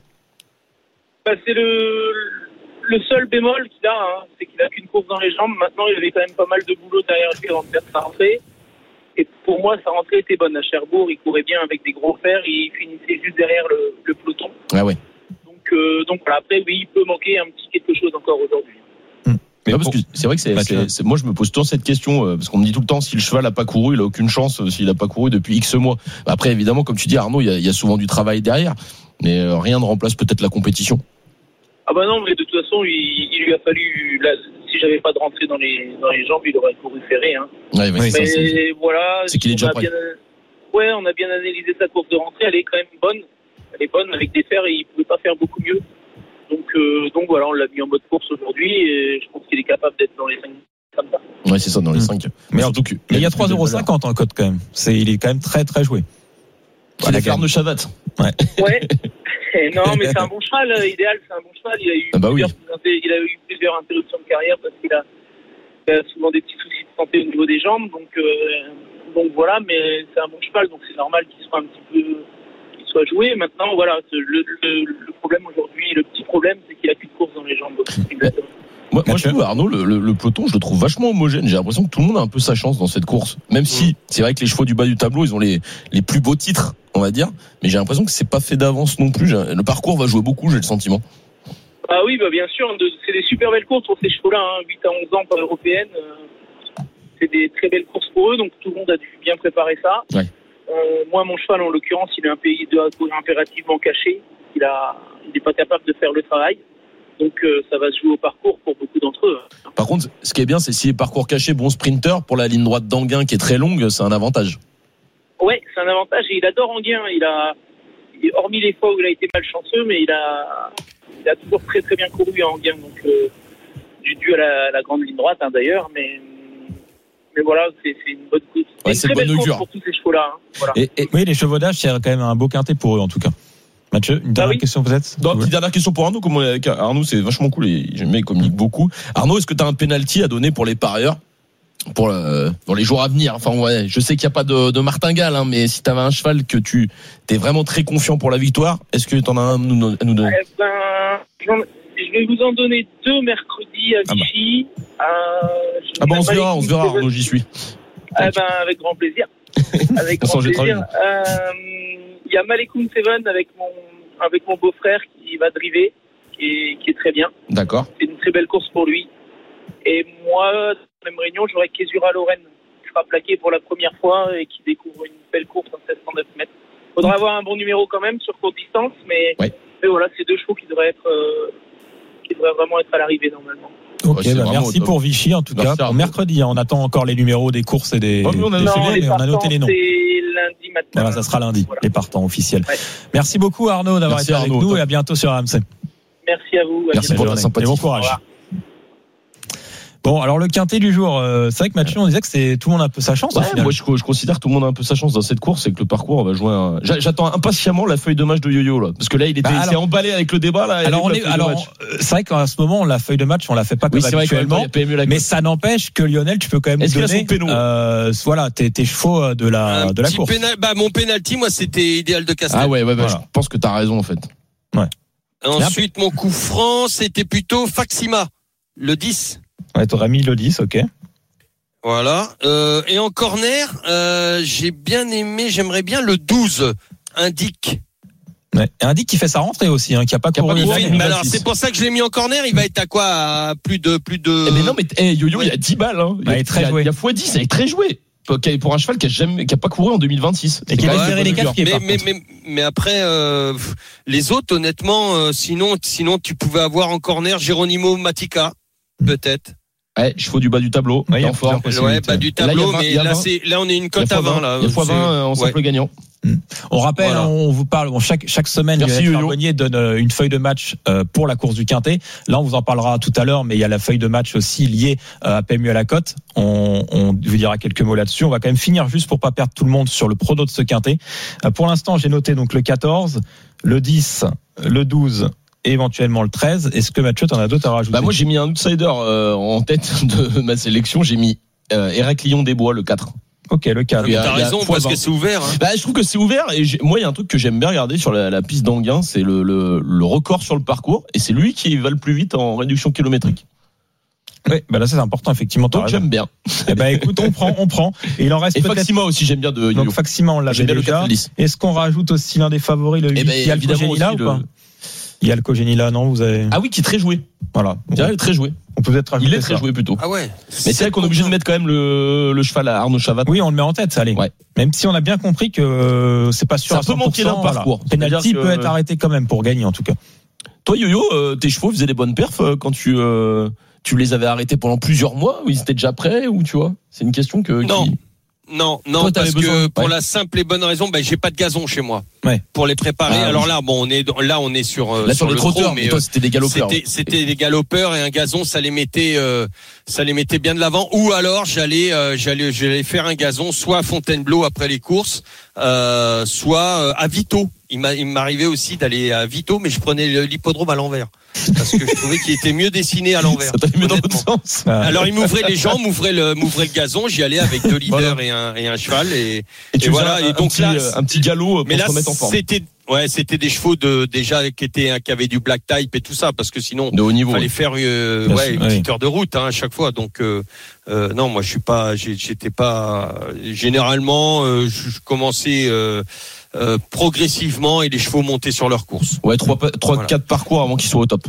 Bah, c'est le, le seul bémol qu'il a, hein, c'est qu'il a qu'une course dans les jambes. Maintenant, il avait quand même pas mal de boulot derrière lui avant de faire sa rentrée. Et pour moi, sa rentrée était bonne à Cherbourg. Il courait bien avec des gros fers. Il finissait juste derrière le, le peloton. Ah ouais. Euh, donc voilà, après oui, il peut manquer un petit quelque chose encore aujourd'hui. Mmh. Mais non, parce que c'est vrai que c'est, c'est, c'est, moi je me pose toujours cette question euh, parce qu'on me dit tout le temps si le cheval a pas couru, il a aucune chance euh, s'il a pas couru depuis X mois. Après évidemment, comme tu dis Arnaud, il y a, il y a souvent du travail derrière, mais euh, rien ne remplace peut-être la compétition. Ah bah non, mais de toute façon, il, il lui a fallu, là, si j'avais pas de rentrée dans les dans les jambes, il aurait couru ferré. Hein. Ouais, ouais, mais ça, c'est, voilà, c'est qu'il est déjà prêt. Bien, ouais, on a bien analysé sa course de rentrée, elle est quand même bonne. Elle est bonne avec des fers et il pouvait pas faire beaucoup mieux. Donc, euh, donc voilà, on l'a mis en mode course aujourd'hui et je pense qu'il est capable d'être dans les cinq comme ça. Ouais, c'est ça, dans les cinq. Mmh. Mais, mais en tout cas, il y a trois euros cinquante en cote quand même. C'est, il est quand même très très joué. C'est la ferme de Chavat. Ouais. Ouais. Non, mais c'est un bon cheval. Idéal, c'est un bon cheval. Il a eu, ah bah plusieurs, oui. il a eu plusieurs interruptions de carrière parce qu'il a, il a souvent des petits soucis de santé au niveau des jambes. Donc, euh, donc voilà, mais c'est un bon cheval, donc c'est normal qu'il soit un petit peu. Soit joué. Maintenant, voilà, le, le, le problème aujourd'hui, le petit problème, c'est qu'il a plus de course dans les jambes. Exactement. Moi, moi, je trouve, Arnaud, le, le, le peloton, je le trouve vachement homogène. J'ai l'impression que tout le monde a un peu sa chance dans cette course. Même si, c'est vrai que les chevaux du bas du tableau, ils ont les, les plus beaux titres, on va dire. Mais j'ai l'impression que c'est pas fait d'avance non plus. Le parcours va jouer beaucoup, j'ai le sentiment. Ah oui, bah bien sûr. C'est des super belles courses pour ces chevaux-là. Hein, huit à onze ans, pas européennes. Euh, c'est des très belles courses pour eux. Donc tout le monde a dû bien préparer ça. Ouais. Euh, moi, mon cheval, en l'occurrence, il est un pays de impérativement caché. Il a, il n'est pas capable de faire le travail. Donc, euh, ça va se jouer au parcours pour beaucoup d'entre eux. Par contre, ce qui est bien, c'est si les parcours cachés, bon sprinter, pour la ligne droite d'Anguin qui est très longue, c'est un avantage. Ouais, c'est un avantage. Et il adore Anguin. Il a, il, hormis les fois où il a été malchanceux, mais il a, il a toujours très très bien couru à Anguin. Donc, euh, dû à la, la grande ligne droite, hein, d'ailleurs, mais. Mais voilà, c'est, c'est une bonne course. Ouais, c'est une très belle course pour tous ces chevaux-là. Hein. Voilà. Et, et, oui, les chevaudages, c'est quand même un beau quintet pour eux, en tout cas. Mathieu, une dernière ah oui. question peut-être? Non, petite dernière question pour Arnaud. Comme on est avec Arnaud, c'est vachement cool et j'aime bien, il communique beaucoup. Arnaud, est-ce que tu as un penalty à donner pour les parieurs pour, le, pour les jours à venir? Enfin, ouais, je sais qu'il n'y a pas de, de martingale, hein, mais si tu avais un cheval que tu es vraiment très confiant pour la victoire, est-ce que tu en as un à nous, à nous donner? Eh ben, je vais vous en donner deux mercredi à Vichy. Ah bah, euh, ah bah on se verra, on se verra, Arnaud, j'y suis. Eh ben, avec grand plaisir. Avec grand plaisir. Il y a Malekoum Seven avec mon, avec mon beau-frère qui va driver, qui est, qui est très bien. D'accord. C'est une très belle course pour lui. Et moi, dans la même réunion, j'aurai Kesura Lorraine, qui sera plaqué pour la première fois et qui découvre une belle course en sept cent neuf mètres. Faudra avoir un bon numéro quand même sur courte distance, mais, ouais. mais voilà, c'est deux chevaux qui devraient être, euh, qui devraient vraiment être à l'arrivée normalement. Ok, ouais, bah merci pour Vichy en tout merci cas. Pour mercredi, on attend encore les numéros des courses et des. Oh, on a, des non, filets, mais on a noté les noms. C'est lundi matin. Voilà, ça sera lundi, voilà. Les partants officiels. Ouais. Merci beaucoup Arnaud d'avoir merci été Arnaud, avec nous top. Et à bientôt sur R M C. Merci à vous. À merci pour ta sympathie. Et bon courage. Bon, alors le quintet du jour, euh, c'est vrai que Mathieu, on disait que c'est tout le monde a un peu sa chance. Ouais, moi je, je considère que tout le monde a un peu sa chance dans cette course et que le parcours va jouer. Un... J'attends impatiemment la feuille de match de Yo-Yo là, parce que là il était, bah, alors, il s'est emballé avec le débat là. Alors on est, alors c'est vrai qu'à ce moment la feuille de match on la fait pas comme oui, habituellement, mais ça n'empêche que Lionel, tu peux quand même Est-ce donner, euh, voilà, tes, tes chevaux de la un de la course. Pénal, bah mon penalty, moi c'était Idéal de Castel. Ah ouais, ouais, bah, voilà. Je pense que t'as raison en fait. Ouais. Ensuite mon coup franc c'était plutôt Faxima, le dix. Ouais, t'aurais mis le dix, ok. Voilà. Euh, et en corner, euh, j'ai bien aimé, j'aimerais bien le douze, Indique. Ouais. Et Indique qui fait sa rentrée aussi, hein, qui a pas couru. Mais alors, c'est pour ça que je l'ai mis en corner. Il va être à quoi? À plus de, plus de. Eh mais non, mais hey, Yo-Yo, il y a dix balles. Hein. Il, il, très il, joué. il y a fois dix, il est très joué. Pour un cheval qui a jamais, qui a pas couru en deux mille vingt-six. Et qui va serrer les quatre pieds. Mais, mais, mais, mais après, euh, les autres, honnêtement, euh, sinon, sinon, tu pouvais avoir en corner Geronimo Matica, peut-être. Ouais, chevaux du bas du tableau. Ouais, en fort. Ouais, bas du tableau, là, mais là, c'est, là, on est une cote à vingt, là. Il y a fois vingt en simple gagnant. On rappelle, voilà. On vous parle, bon, chaque, chaque semaine, Lionel Charbonnier donne une feuille de match pour la course du Quintet. Là, on vous en parlera tout à l'heure, mais il y a la feuille de match aussi liée à P M U à la cote. On, on vous dira quelques mots là-dessus. On va quand même finir juste pour pas perdre tout le monde sur le prono de ce Quintet. Pour l'instant, j'ai noté donc le quatorze, le dix, le douze, et éventuellement le treize. Est-ce que Mathieu, t'en as d'autres à rajouter? Bah moi j'ai mis un outsider euh, en tête de ma sélection, j'ai mis euh, Héraclion des Bois le quatre. Ok, le quatre. Mais Il y a- t'as il y a raison, fois parce vingt. que c'est ouvert. Hein. Bah, je trouve que c'est ouvert et j'ai- moi il y a un truc que j'aime bien regarder sur la, la piste d'Anguin, c'est le, le, le record sur le parcours et c'est lui qui va le plus vite en réduction kilométrique. Oui, bah là c'est important effectivement. t'as Donc raison. j'aime bien. Eh ben écoute, on prend, on prend. Et il en reste Et peut-être. Faxima aussi j'aime bien de Yo-Yo. Donc Faxima, on l'avait J'aime bien le déjà. quatre dix. Est-ce qu'on rajoute aussi l'un des favoris, le Eh huit, ben, Yalco évidemment Genila aussi ou pas? le- Yalco Genila, non, vous avez. Ah oui, qui est très joué. Voilà. Il est très joué. On peut peut-être rajouter Il est très ça. joué plutôt. Ah ouais. Mais c'est vrai qu'on est obligé de mettre quand même le, le cheval à Arnaud Chavat. Oui, on le met en tête, allez. Ouais. Même si on a bien compris que euh, c'est pas sûr Ça à peut cent pour cent. manquer d'un parcours. Penalty C'est-à-dire que- peut être arrêté quand même pour gagner en tout cas. Toi Yo-Yo, euh, tes chevaux faisaient des bonnes perfs euh, quand tu euh, tu les avais arrêtés pendant plusieurs mois ou ils étaient déjà prêts ou tu vois? C'est une question que Non. qui- Non, non, Toi, t'avais parce que besoin- pour ouais. la simple et bonne raison, ben j'ai pas de gazon chez moi. Ouais. Pour les préparer. Ah, Alors oui. là, bon, on est dans- là, on est sur euh, Là sur, le les trotteurs, trot, mais toi euh, c'était des galopeurs. C'était, c'était des galopeurs et un gazon, ça les mettait, euh, ça les mettait bien de l'avant. Ou alors j'allais, euh, j'allais, j'allais faire un gazon, soit à Fontainebleau après les courses, euh, soit euh, à Vito. Il m'a, il m'arrivait aussi d'aller à Vito, mais je prenais le- l'hippodrome à l'envers parce que je trouvais qu'il était mieux dessiné à l'envers. Ça t'a mis dans l'autre honnêtement. sens. Ah. Alors il m'ouvrait les jambes, m'ouvrait le, m'ouvrait le gazon. J'y allais avec deux leaders Voilà. et un et un cheval et, Et tu et voilà, voilà. un, Et donc petit, là, euh, un petit galop mais pour là se remettre en forme. c'était ouais, c'était des chevaux de déjà qui étaient qui avaient du black type et tout ça parce que sinon De haut niveau. fallait faire euh, Bien ouais sûr, une oui. petite heure de route hein, à chaque fois. Donc euh, euh, non, moi je suis pas, j'ai- j'étais pas. Généralement, euh, je, je commençais euh, euh, progressivement et les chevaux montaient sur leur course. Ouais, trois, trois, Voilà. quatre parcours avant qu'ils soient au top.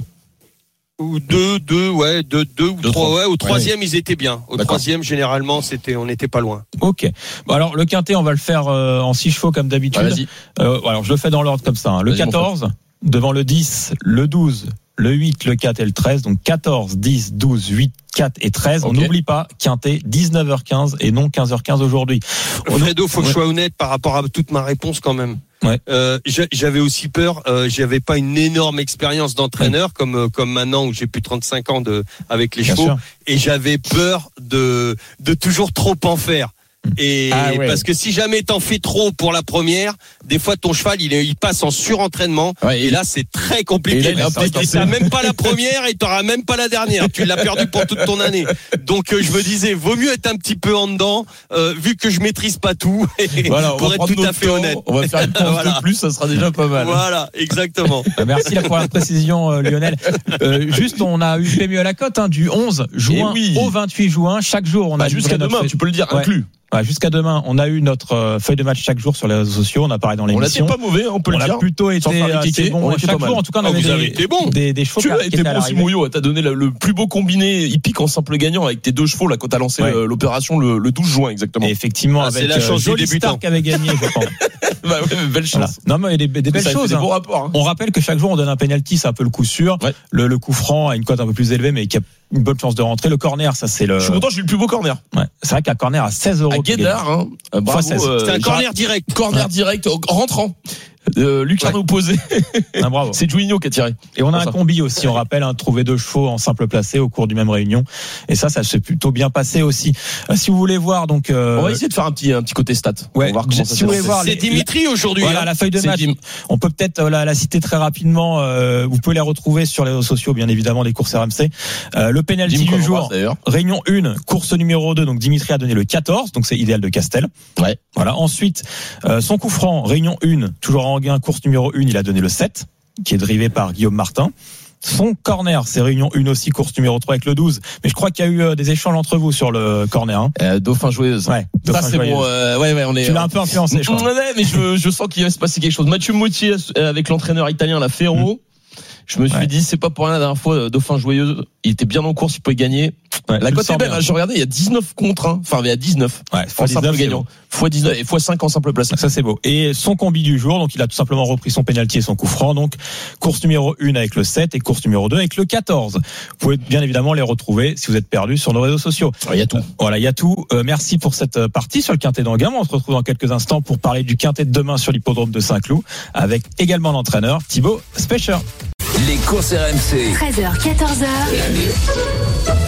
Ou deux, deux, ouais, deux, deux ou Deux, trois. trois. Ouais, au troisième ils étaient bien. Au D'accord. troisième généralement c'était, on n'était pas loin. Ok. Bon, alors le quintet, on va le faire euh, en six chevaux comme d'habitude. Ah, vas-y. Euh, alors je le fais dans l'ordre comme ça. hein. Le Vas-y, mon quatorze, devant le dix, le douze, le huit, le quatre et le treize. Donc quatorze, dix, douze, huit, quatre et treize. On Ok. n'oublie pas, quintet, dix-neuf heures quinze et non quinze heures quinze aujourd'hui. On- Fredo, faut que Ouais. je sois honnête par rapport à toute ma réponse quand même. Ouais. Euh, j'a- j'avais aussi peur. Euh, j'avais pas une énorme expérience d'entraîneur comme euh, comme maintenant où j'ai plus de trente-cinq ans de avec les Bien chevaux sûr. et j'avais peur de de toujours trop en faire. Et Ah ouais. parce que si jamais t'en fais trop pour la première, des fois ton cheval il, est, il passe en surentraînement Ouais, et là c'est très compliqué. Et là, il est Et impacté. t'as même pas la première et t'auras même pas la dernière. Tu l'as perdu pour toute ton année. Donc euh, je me disais vaut mieux être un petit peu en dedans euh, vu que je maîtrise pas tout. Et Voilà, on pour va être prendre tout à notre fait temps, honnête. on va faire une pause Voilà. de plus, ça sera déjà pas mal. Voilà, exactement. Euh, Merci là, pour la précision, euh, Lionel. Euh, juste, on a eu P M U à la cote hein, du onze juin Eh oui. au vingt-huit juin. Chaque jour, on Bah, a jusqu'à livré notre demain, feuille- tu peux le dire, Ouais. inclus. Ouais, jusqu'à demain, on a eu notre euh, feuille de match chaque jour sur les réseaux sociaux. On a parlé dans On l'a dit l'émission. pas mauvais, on peut On le a dire. plutôt été Sans faire les assez kékés, bon on était chaque pas mal. jour. En tout cas, on Ah, avait vous des, avez été bon. des, des chevaux Tu qui as étaient été à bon, l'arrivée. Simon Yo. T'as donné le, le plus beau combiné hippique en simple gagnant avec tes deux chevaux là quand t'as lancé Ouais. euh, l'opération le, le douze juin exactement. Et effectivement, Ah, avec c'est la euh, chance du Jolie débutant. Star qui avait gagné, je pense. Bah ouais, belle chance. Voilà. Non, mais il y a des, des belles Ça fait choses. des hein. bons rapports. Hein. On rappelle que chaque jour on donne un penalty, c'est un peu le coup sûr. Ouais. Le, le coup franc a une cote un peu plus élevée, mais qui a une bonne chance de rentrer. Le corner, ça c'est le. Je suis content, j'ai eu le plus beau corner. Ouais. C'est vrai qu'un corner à seize euros. À qui gagne. Guédard, hein. Euh, bravo. seize. euh, C'est un Gérard- corner direct. corner Ouais. direct en rentrant. Euh, Lucarno Ouais. opposé. Ah, bravo. C'est Juninho qui a tiré. Et on a Pour un ça. combi aussi, on rappelle, hein, trouver deux chevaux en simple placé au cours du même réunion. Et ça, ça s'est plutôt bien passé aussi. Euh, si vous voulez voir, donc. Euh, On va essayer de faire un petit un petit côté stat. Ouais, On va voir comment ça si se vous voulez passe. voir C'est les- Dimitri aujourd'hui. Voilà hein. la feuille de C'est match. Dim. On peut peut-être euh, la, la citer très rapidement. Euh, vous pouvez les retrouver sur les réseaux sociaux, bien évidemment, des courses R M C. Euh, le penalty Dim qu'on du embrasse, jour. d'ailleurs. Réunion un, course numéro deux. Donc Dimitri a donné le quatorze, donc c'est idéal de Castel. Ouais. Voilà. Ensuite, euh, son coup franc, réunion un, toujours en gain, course numéro un, il a donné le sept, qui est drivé par Guillaume Martin. Son corner, c'est réunion un aussi, course numéro trois avec le douze. Mais je crois qu'il y a eu euh, des échanges entre vous sur le corner. Hein. Euh, Dauphin joueuse. Ouais. Ça Dauphin c'est joyeuse. bon. Euh, ouais ouais on est. Tu l'as un peu influencé, je crois. Ouais, mais je, je sens qu'il va se passer quelque chose. Mathieu Moutier euh, avec l'entraîneur italien la Ferro. Je me suis Ouais. dit c'est pas pour rien la dernière fois euh, Dauphin joyeuse. Il était bien en course, il pouvait gagner. Ouais, La tu le cote sens est belle. bien. Hein, je regardais, il y a dix-neuf contre un. Enfin, il y a dix-neuf. Ouais, En fois simple dix-neuf, c'est gagnant. bon. Fois dix-neuf et fois cinq en simple placé. Ça c'est beau. Et son combi du jour, donc il a tout simplement repris son penalty et son coup franc. Donc course numéro un avec le sept et course numéro deux avec le quatorze. Vous pouvez bien évidemment les retrouver si vous êtes perdu sur nos réseaux sociaux. Il y a tout. Voilà, il y a tout. Euh, merci pour cette partie sur le quintet d'Anguin. On se retrouve dans quelques instants pour parler du quintet de demain sur l'hippodrome de Saint-Cloud avec également l'entraîneur Thibaut Specher. Les courses R M C. treize heures, quatorze heures.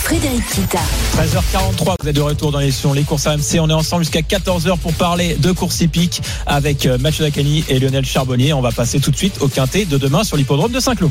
Frédéric Kita. treize heures quarante-trois, vous êtes de retour dans l'émission Les Courses R M C. On est ensemble jusqu'à quatorze heures pour parler de course hippique avec Mathieu Zaccani et Lionel Charbonnier. On va passer tout de suite au quintet de demain sur l'hippodrome de Saint-Cloud.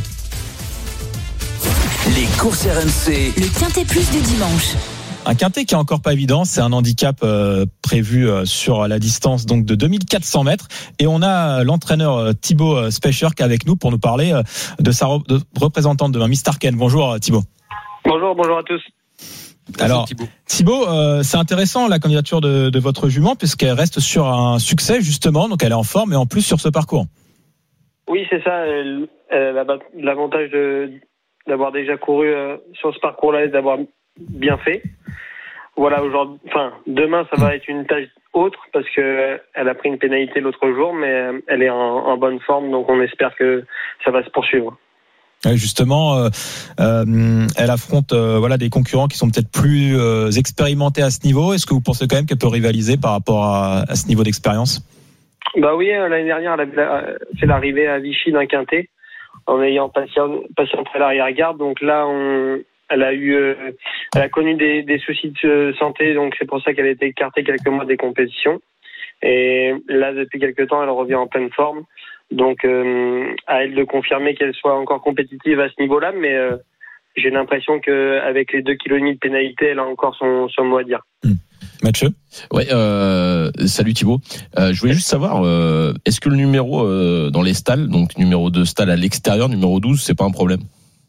Les courses R M C. Le quintet plus du dimanche. Un quintet qui est encore pas évident, c'est un handicap euh, prévu euh, sur la distance donc de deux mille quatre cents mètres, et on a euh, l'entraîneur euh, Thibaut euh, Specher qui est avec nous pour nous parler euh, de sa re- de représentante demain, Miss Tarken. Bonjour euh, Thibaut. Bonjour, bonjour à tous. Alors Thibaut, Thibaut euh, c'est intéressant la candidature de, de votre jument puisqu'elle reste sur un succès justement, donc elle est en forme et en plus sur ce parcours. Oui, c'est ça. Elle, elle a l'avantage de, d'avoir déjà couru euh, sur ce parcours-là et d'avoir bien fait. Voilà, aujourd'hui, enfin, demain, ça va être une tâche autre parce que elle a pris une pénalité l'autre jour, mais elle est en, en bonne forme, donc on espère que ça va se poursuivre. Justement, euh, euh, elle affronte euh, voilà des concurrents qui sont peut-être plus euh, expérimentés à ce niveau. Est-ce que vous pensez quand même qu'elle peut rivaliser par rapport à, à ce niveau d'expérience ? Bah oui, l'année dernière, elle a fait l'arrivée à Vichy d'un quintet en ayant patienté à l'arrière-garde. Donc là, on Elle a eu, euh, elle a connu des, des soucis de santé, donc c'est pour ça qu'elle a été écartée quelques mois des compétitions. Et là, depuis quelques temps, elle revient en pleine forme. Donc, euh, à elle de confirmer qu'elle soit encore compétitive à ce niveau-là, mais euh, j'ai l'impression qu'avec les deux kilos et demi de pénalité, elle a encore son, son mot à dire. Mmh. Mathieu ? Ouais, euh, salut Thibaut. Euh, je voulais juste savoir, euh, est-ce que le numéro euh, dans les stalles, donc numéro deux stall à l'extérieur, numéro douze, c'est pas un problème ?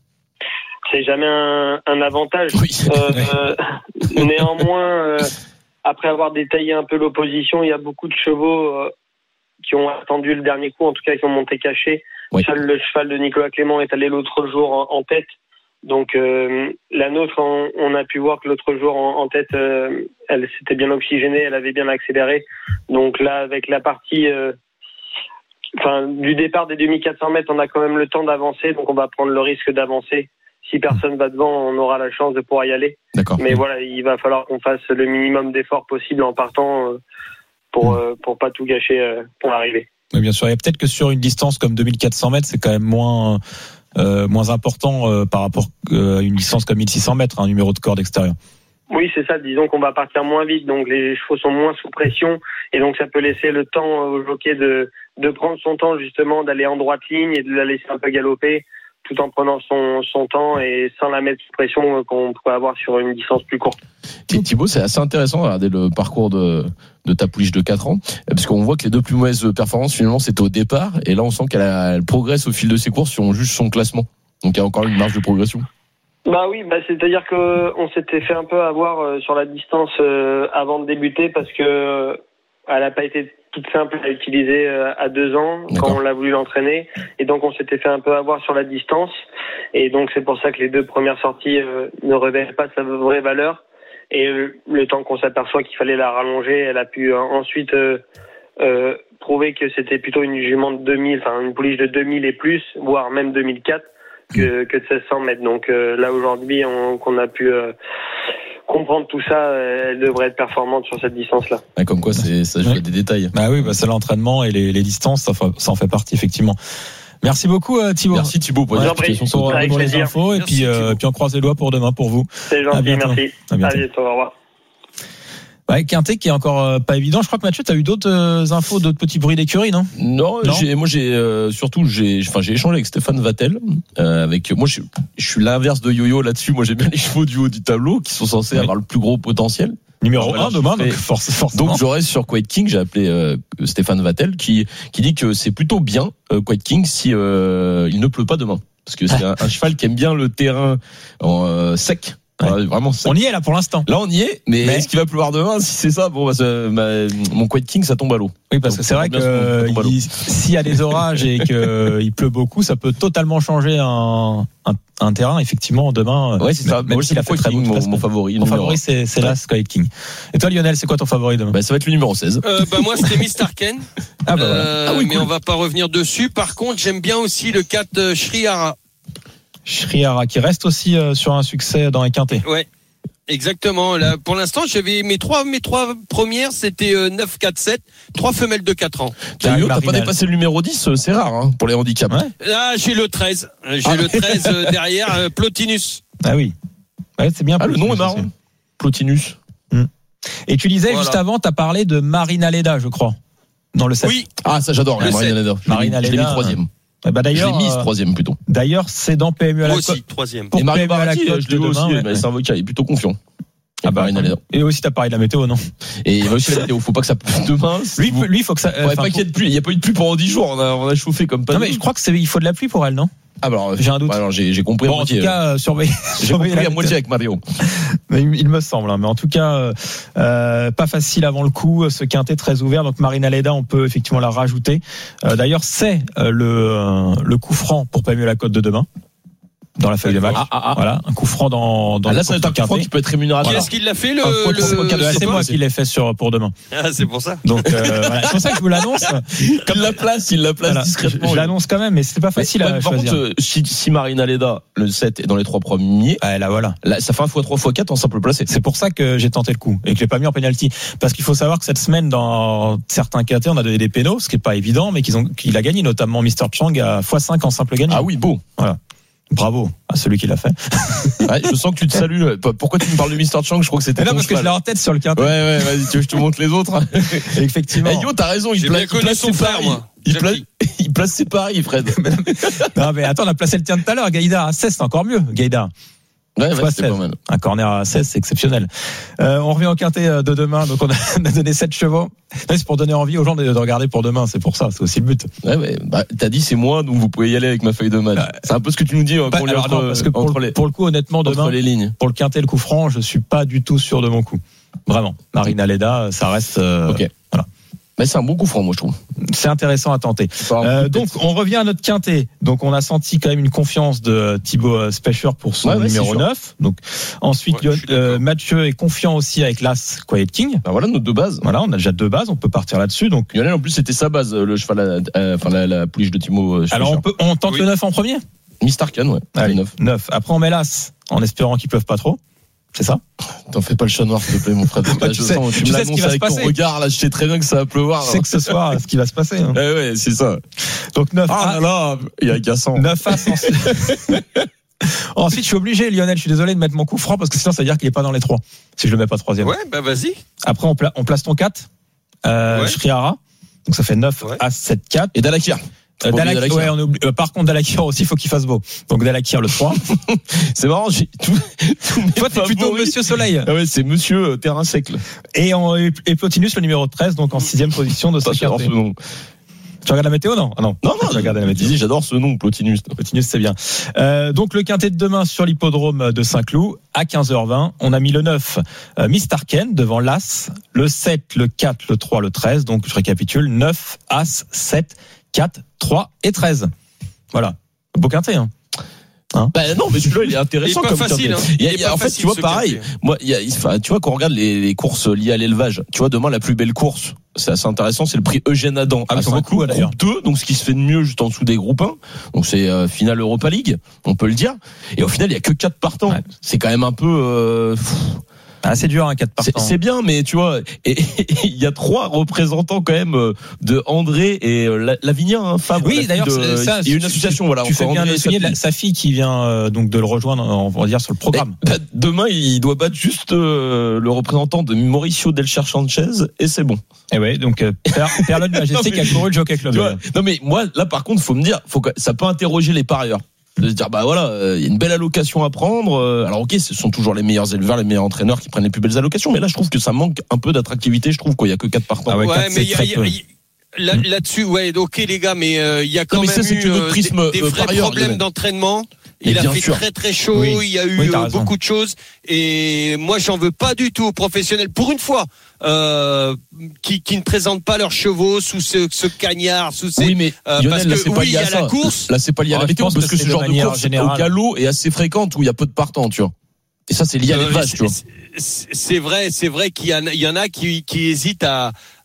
C'est jamais un, un avantage. Oui. Euh, néanmoins, euh, après avoir détaillé un peu l'opposition, il y a beaucoup de chevaux euh, qui ont attendu le dernier coup, en tout cas qui ont monté caché. Oui. Seul le cheval de Nicolas Clément est allé l'autre jour en, en tête. Donc euh, la nôtre, on, on a pu voir que l'autre jour en, en tête, euh, elle s'était bien oxygénée, elle avait bien accéléré. Donc là, avec la partie... Euh, enfin, du départ des deux mille quatre cents mètres, on a quand même le temps d'avancer, donc on va prendre le risque d'avancer. Si personne va devant, on aura la chance de pouvoir y aller. D'accord. Mais voilà, il va falloir qu'on fasse le minimum d'efforts possible en partant pour euh, pour pas tout gâcher euh, pour l'arrivée. Oui, bien sûr. Et peut-être que sur une distance comme deux mille quatre cents mètres, c'est quand même moins euh, moins important euh, par rapport à une distance comme mille six cents mètres, un numéro de corde extérieur. Oui, c'est ça. Disons qu'on va partir moins vite, donc les chevaux sont moins sous pression, et donc ça peut laisser le temps au jockey de de prendre son temps justement, d'aller en droite ligne et de la laisser un peu galoper, tout en prenant son, son temps et sans la mettre sous pression qu'on pourrait avoir sur une distance plus courte. Et Thibaut, c'est assez intéressant de regarder le parcours de, de ta pouliche de quatre ans, parce qu'on voit que les deux plus mauvaises performances, finalement, c'était au départ, et là, on sent qu'elle a, elle progresse au fil de ses courses si on juge son classement. Donc, il y a encore une marge de progression. Bah oui, bah c'est-à-dire que on s'était fait un peu avoir sur la distance avant de débuter, parce que elle n'a pas été toute simple à utiliser à deux ans. D'accord. Quand on l'a voulu l'entraîner, et donc on s'était fait un peu avoir sur la distance, et donc c'est pour ça que les deux premières sorties euh, ne révèlent pas sa vraie valeur, et le, le temps qu'on s'aperçoit qu'il fallait la rallonger, elle a pu euh, ensuite euh, euh, prouver que c'était plutôt une jument de deux mille, enfin une pouliche de deux mille et plus, voire même deux mille quatre, que, que de seize cents mètres. Donc euh, là aujourd'hui on, qu'on a pu euh, comprendre tout ça, elle devrait être performante sur cette distance-là. Ah, comme quoi, c'est, ça joue ouais. des détails. Bah oui, bah c'est l'entraînement et les, les distances, ça, ça en fait partie effectivement. Merci beaucoup Thibaut. Merci Thibaut pour, ouais, pour, pour, pour les infos, et puis, euh, puis on croise les doigts pour demain pour vous. C'est gentil, merci. À bientôt. À bientôt, au revoir. Ouais, Quintet qui est encore euh, pas évident. Je crois que Mathieu, tu as eu d'autres euh, infos, d'autres petits bruits d'écurie, non ? Non, non j'ai, moi j'ai euh, surtout j'ai, enfin j'ai échangé avec Stéphane Vattel. Euh, avec moi, je, je suis l'inverse de Yo-Yo là-dessus. Moi, j'aime bien les chevaux du haut du tableau qui sont censés oui. avoir le plus gros potentiel. Numéro un demain, donc forcément. Donc je reste sur Quiet King. J'ai appelé euh, Stéphane Vattel qui qui dit que c'est plutôt bien euh, Quiet King si euh, il ne pleut pas demain, parce que c'est un, un cheval qui aime bien le terrain en, euh, sec. Ouais. Ouais, vraiment, on y est là pour l'instant. Là, on y est, mais, mais... est-ce qu'il va pleuvoir demain ? Si c'est ça, bon, bah, ça, bah, mon Quiet King, ça tombe à l'eau. Oui, parce Donc, que c'est vrai que il, s'il y a des orages et qu'il pleut beaucoup, ça peut totalement changer un, un, un terrain, effectivement, demain. Ouais, c'est ça. Même s'il a fait très bon, mon, mon favori. Mon favori, c'est, c'est ouais. là, Quiet King. Et toi, Lionel, c'est quoi ton favori demain ? Bah, ça va être le numéro seize. Euh, bah, moi, c'était Miss Tarken. Ah, bah, voilà. euh, ah oui, mais cool. on va pas revenir dessus. Par contre, j'aime bien aussi le quatre euh, Shrihara. Shrihara, qui reste aussi euh, sur un succès dans les quintets. Ouais. Exactement. Là, pour l'instant, j'avais mes trois, mes trois premières, c'était euh, neuf, quatre, sept, trois femelles de quatre ans. T'as, t'as pas dépassé le numéro dix, c'est rare, hein, pour les handicaps. Ouais. Là, j'ai le treize. J'ai ah, le treize euh, derrière, euh, Plotinus. Ah oui. Ouais, c'est bien. Ah, le nom est marrant. Aussi. Plotinus. Mmh. Et tu disais, voilà. juste avant, tu as parlé de Marina Leda, je crois, dans le set. Oui. Ah, ça, j'adore, le Marina Leda. Marina Leda. Je l'ai mis troisième. Eh ben d'ailleurs, je l'ai mise troisième plutôt. D'ailleurs, c'est dans P M U à la Moi aussi, troisième. Pour et Mario P M U à la Barati, cote je l'ai vu aussi, ouais. mais c'est un avocat, il est plutôt confiant. Ah bah, et aussi t'as parlé de la météo, non? Et il y a aussi la météo, faut pas que ça pleuve demain. Lui, vous... lui, faut que ça. Euh, ouais, pas qu'il y ait de pluie. Il y a pas eu de pluie pendant dix jours. On a, on a chauffé comme pas. Non mais je crois que c'est, il faut de la pluie pour elle, non? Ah bah alors, j'ai un doute. Bah alors j'ai, j'ai compris. Bon, à en moitié, tout cas, euh, surveillez. J'ai compris à moitié avec Mario. Mais il, il me semble, hein, mais en tout cas, euh, pas facile avant le coup. Ce quintet très ouvert. Donc Marina Leda, on peut effectivement la rajouter. Euh, d'ailleurs, c'est euh, le euh, le coup franc pour P M U à la cote de demain. Dans la feuille de match. Ah, ah, ah. Voilà, un coup franc dans, dans ah, là, c'est un coup franc qui peut être rémunérateur. Qui est-ce qui l'a fait, le, le, le, le c'est moi qui l'ai fait sur, pour demain. Ah, c'est pour ça. Donc, euh, voilà. C'est pour ça que je vous l'annonce. Comme la place, il la place voilà. discrètement. Je, je l'annonce quand même, mais c'était pas facile mais, à par choisir. Par contre, si, si Marina Leda, le sept est dans les trois premiers. Ah, là, voilà. Là, ça fait un fois trois fois quatre en simple placé. C'est pour ça que j'ai tenté le coup et que je l'ai pas mis en penalty. Parce qu'il faut savoir que cette semaine, dans certains quintés, on a donné des pénaux, ce qui est pas évident, mais qu'ils ont, qu'il a gagné, notamment Mister Chang à fois cinq en simple gagnant. Ah oui, beau. Voilà. Bravo à celui qui l'a fait. Ouais, je sens que tu te salues. Pourquoi tu me parles de Mister Chang? Je crois que c'était. Non, parce que je l'ai en tête sur le quintet. Ouais, ouais, vas-y, tu veux que je te montre les autres? Effectivement. Hey, yo, t'as raison, il, pla- il place son ses paris. Moi. Il, pla- il place ses paris, Fred. Non, mais attends, on a placé le tien de tout à l'heure. Gaïda à seize, c'est encore mieux. Gaïda. Ouais, ouais, c'est pas mal. Un corner à seize, c'est exceptionnel. Euh, on revient au quintet de demain. Donc, on a, on a donné sept chevaux. C'est pour donner envie aux gens de, de regarder pour demain. C'est pour ça. C'est aussi le but. Ouais, ouais. Bah, t'as dit c'est moi, donc vous pouvez y aller avec ma feuille de match. Ouais. C'est un peu ce que tu nous dis bah, pour, alors, entre, non, parce que pour, les, pour le coup, honnêtement, demain, les lignes. Pour le quintet, le coup franc, je suis pas du tout sûr de mon coup. Vraiment. Marina Leda, ça reste. Euh, ok. Voilà. Mais c'est un bon coup franc, moi, je trouve. C'est intéressant à tenter. Euh, donc, on revient à notre quintet. Donc, on a senti quand même une confiance de Thibaut Specher pour son ouais, ouais, numéro neuf. Donc, ensuite, ouais, euh, Mathieu est confiant aussi avec l'As Quiet King. Ben voilà nos deux bases. Voilà, on a déjà deux bases. On peut partir là-dessus. Donc, Lionel, en plus, c'était sa base, le cheval, euh, enfin, la, la pouliche de Thibaut Specher. Alors, on peut, on tente oui. le neuf en premier? Mistarkan, ouais. Allez, neuf. neuf. Après, on met l'As en espérant qu'il pleuve pas trop. C'est ça? T'en fais pas le chat noir, s'il te plaît, mon frère. Bah, là, tu je sais, sens, tu, tu me sais ce qui va avec se passer. Ton regard, là, je sais très bien que ça va pleuvoir. Tu sais que ce soir, ce qui va se passer. Hein. Eh ouais, c'est ça. Donc, neuf. Ah là là, il y a agaçant. neuf As ensuite. Ensuite, je suis obligé, Lionel, je suis désolé de mettre mon coup franc parce que sinon, ça veut dire qu'il est pas dans les trois. Si je le mets pas troisième. Ouais, bah, vas-y. Après, on, pla- on place ton quatre. Euh, ouais. Shriara. Donc, ça fait neuf ouais. As, sept, quatre. Et Dalakir. Euh, Dalakir, Dalakir. Ouais, on oublie, euh, par contre, Dalakir aussi, il faut qu'il fasse beau. Donc, Dalakir, le trois. C'est marrant, j'ai tout, tout toi, t'es plutôt Monsieur Soleil. Ah ouais, c'est Monsieur euh, Terrain Sec. Et, on, et Plotinus, le numéro treize, donc en sixième position de ce j'adore ce nom. Tu regardes la météo, non? Ah non. Non, non, je regarde la météo. Dis, j'adore ce nom, Plotinus. Plotinus, c'est bien. Euh, donc, le quintet de demain sur l'hippodrome de Saint-Cloud, à quinze heures vingt. On a mis le neuf, euh, Mistarken, devant l'As, le sept, le quatre, le trois, le treize. Donc, je récapitule, neuf, As, sept, quatre, trois et treize. Voilà. Beau quintet, hein. Hein bah non, mais celui-là il est intéressant il est comme facile. Hein. Il y a, il y a, en fait, tu vois, pareil. Quintet. Moi, il y a, enfin, tu vois, quand on regarde les, les courses liées à l'élevage, tu vois, demain la plus belle course, c'est assez intéressant, c'est le prix Eugène Adam. Ah, c'est beaucoup d'ailleurs. Groupe deux, donc ce qui se fait de mieux juste en dessous des groupes un. Donc c'est euh, finale Europa League, on peut le dire. Et au final, il y a que quatre partants. Ouais. C'est quand même un peu. Euh, Ah, c'est dur, un hein, quatre partants. C'est, c'est bien, mais tu vois, et il y a trois représentants quand même de André et Lavinia, hein, Fabre. Oui, d'ailleurs, de, ça, il y a une association, tu, voilà. Tu fais bien de souligner la, sa fille qui vient euh, donc de le rejoindre, on va dire sur le programme. Et, bah, demain, il doit battre juste euh, le représentant de Mauricio Delcher Sanchez et c'est bon. Et ouais, donc euh, Perlon Majesté qui a couru le Jockey Club. Vois, non mais moi, là par contre, faut me dire, faut que ça peut interroger les parieurs. De se dire bah voilà, il euh, y a une belle allocation à prendre. Euh, alors ok, ce sont toujours les meilleurs éleveurs, les meilleurs entraîneurs qui prennent les plus belles allocations, mais là je trouve que ça manque un peu d'attractivité. Je trouve qu'il y a que quatre partants. Ah ouais, ouais mais il y a, y a, y a, là, là-dessus, ouais, ok les gars, mais il euh, y a quand non, même ça, c'est eu euh, prisme, des, des vrais parieur, problèmes mais... d'entraînement. Il a fait sûr. très très chaud, oui. il y a eu oui, euh, beaucoup de choses et moi j'en veux pas du tout aux professionnels pour une fois euh, qui, qui ne présentent pas leurs chevaux sous ce, ce cagnard, sous ces oui mais euh, Lionel, parce que là, c'est pas oui il y a, a la course. Là c'est pas lié à la météo parce que ce genre de course au galop est assez fréquente où il y a peu de partants, tu vois. Et ça c'est lié à l'élevage, tu vois. C'est vrai, c'est vrai qu'il y en a, il y en a qui, qui hésitent à,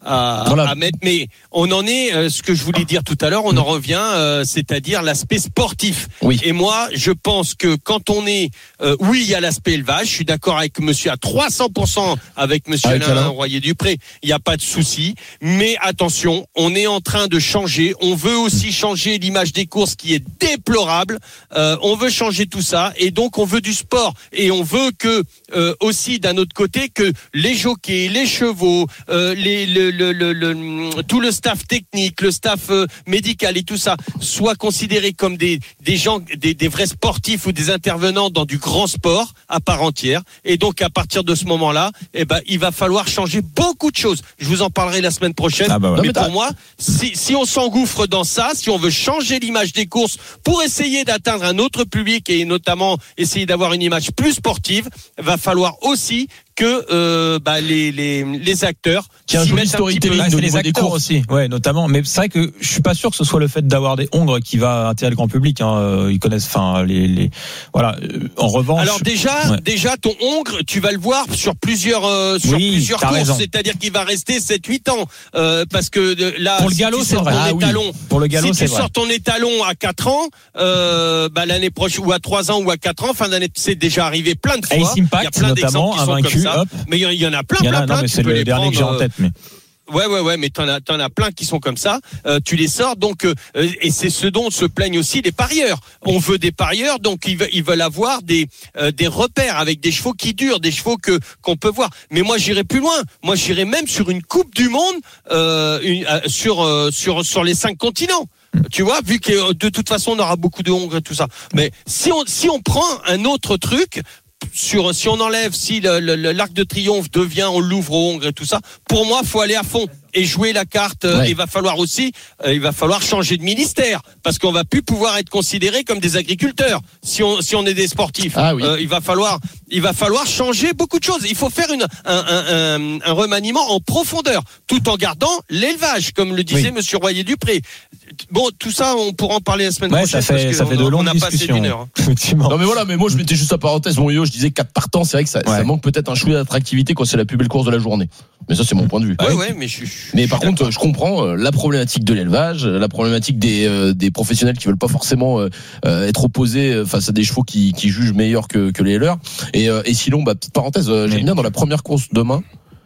à, voilà. à mettre. Mais on en est, euh, ce que je voulais dire tout à l'heure, on en revient, euh, c'est-à-dire l'aspect sportif. Oui. Et moi, je pense que quand on est, euh, oui, il y a l'aspect élevage. Je suis d'accord avec Monsieur à trois cents pour cent avec Monsieur Avec Alain Alain. Royer-Dupré. Il n'y a pas de souci. Mais attention, on est en train de changer. On veut aussi changer l'image des courses qui est déplorable. Euh, on veut changer tout ça et donc on veut du sport et on veut que euh, aussi d'un autre côté que les jockeys, les chevaux, euh, les, le, le, le, le, tout le staff technique, le staff euh, médical et tout ça soient considérés comme des, des gens, des, des vrais sportifs ou des intervenants dans du grand sport à part entière. Et donc à partir de ce moment-là, eh ben il va falloir changer beaucoup de choses. Je vous en parlerai la semaine prochaine. Ah bah ouais. Mais Non, mais pour moi, si, si on s'engouffre dans ça, si on veut changer l'image des courses pour essayer d'atteindre un autre public et notamment essayer d'avoir une image plus sportive, va falloir aussi que euh, bah, les, les, les acteurs Qu'il y a un s'y joli mettent un petit peu. storytelling Ouais, au c'est les niveau des acteurs courses. aussi, ouais, notamment. Mais c'est vrai que je suis pas sûr que ce soit le fait d'avoir des hongres qui va attirer le grand public. Hein. Ils connaissent, enfin, les, les, voilà. En revanche. Alors déjà, ouais. déjà ton hongre, tu vas le voir sur plusieurs, euh, sur Oui, plusieurs t'as courses, raison. c'est-à-dire qu'il va rester sept huit ans, euh, parce que euh, là, Pour le si galop, tu c'est sors vrai. ton Ah oui. étalon, Pour le galop, si c'est tu vrai. sors ton étalon à quatre ans, euh, bah l'année prochaine ou à trois ans ou à quatre ans, fin d'année, c'est déjà arrivé plein de fois. Ace Il y a Impact, plein notamment, d'exemples qui sont invaincu, comme ça, hop. mais il y en- il y en a plein, Il y en plein, a, non, plein. mais Tu c'est peux le les dernier que j'ai prendre, en tête. Mais Ouais, ouais, ouais, mais t'en as, t'en as plein qui sont comme ça. Euh, tu les sors, donc, euh, et c'est ce dont se plaignent aussi les parieurs. On veut des parieurs, donc ils veulent, ils veulent avoir des, euh, des repères avec des chevaux qui durent, des chevaux que qu'on peut voir. Mais moi, j'irai plus loin. Moi, j'irai même sur une Coupe du Monde, euh, une, euh, sur, euh, sur, sur les cinq continents. Tu vois, vu que euh, de toute façon, on aura beaucoup de Hongres et tout ça. Mais si on, si on prend un autre truc. Sur, si on enlève, si le, le, l'arc de triomphe devient, on l'ouvre aux Hongres et tout ça, pour moi, faut aller à fond et jouer la carte. Ouais. Il va falloir aussi, euh, il va falloir changer de ministère parce qu'on va plus pouvoir être considéré comme des agriculteurs si on si on est des sportifs. Ah oui. Euh, il va falloir, il va falloir changer beaucoup de choses. Il faut faire une un, un, un, un remaniement en profondeur, tout en gardant l'élevage, comme le disait Oui. Monsieur Royer-Dupré. Bon, tout ça, on pourra en parler la semaine ouais, prochaine. ça fait, parce ça que fait de on- on longues n'a pas assez discussions. d'une heure. Effectivement. Non mais voilà, mais moi je mettais juste la parenthèse, mon yo, je disais quatre partants, c'est vrai que ça, ça Ouais. manque peut-être un chouïa d'attractivité quand c'est la plus belle course de la journée. Mais ça c'est mon point de vue. Ouais, ouais, mais je, je- Mais je par suis contre, je comprends euh, la problématique de l'élevage, la problématique des euh, des professionnels qui veulent pas forcément euh, euh, être opposés euh, face à des chevaux qui qui jugent meilleurs que que les leurs. Et euh, et sinon, bah petite parenthèse, euh, j'aime Oui. bien dans la première course demain.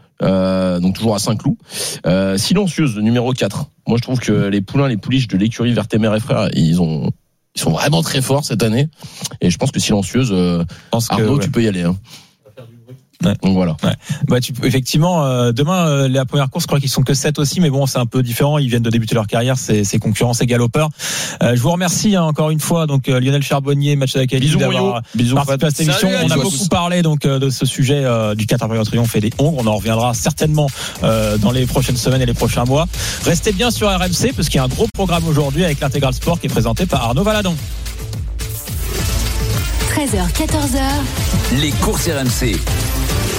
Euh, donc toujours à Saint-Cloud. Euh, silencieuse numéro quatre. Moi je trouve que les poulains, les pouliches de l'écurie Vertemer et Frères, ils ont ils sont vraiment très forts cette année. Et je pense que silencieuse, euh, Je pense que, Arnaud, ouais. tu peux y aller. Hein. Ouais. Donc voilà. Bah, tu peux, effectivement, euh, demain, euh, la première course, je crois qu'ils sont que sept aussi, mais bon, c'est un peu différent. Ils viennent de débuter leur carrière, c'est, c'est concurrents, c'est galopeurs. Euh, je vous remercie hein, encore une fois, donc euh, Lionel Charbonnier, match avec Bisous, d'avoir Moyo. Bisous, participé à Fred. cette émission. Salut à On a tous. beaucoup parlé donc euh, de ce sujet euh, du Caterpillar Triomphe et des Hongres. On en reviendra certainement euh, dans les prochaines semaines et les prochains mois. Restez bien sur R M C parce qu'il y a un gros programme aujourd'hui avec l'Intégral Sport qui est présenté par Arnaud Valadon. treize heures, quatorze heures. Les courses R M C.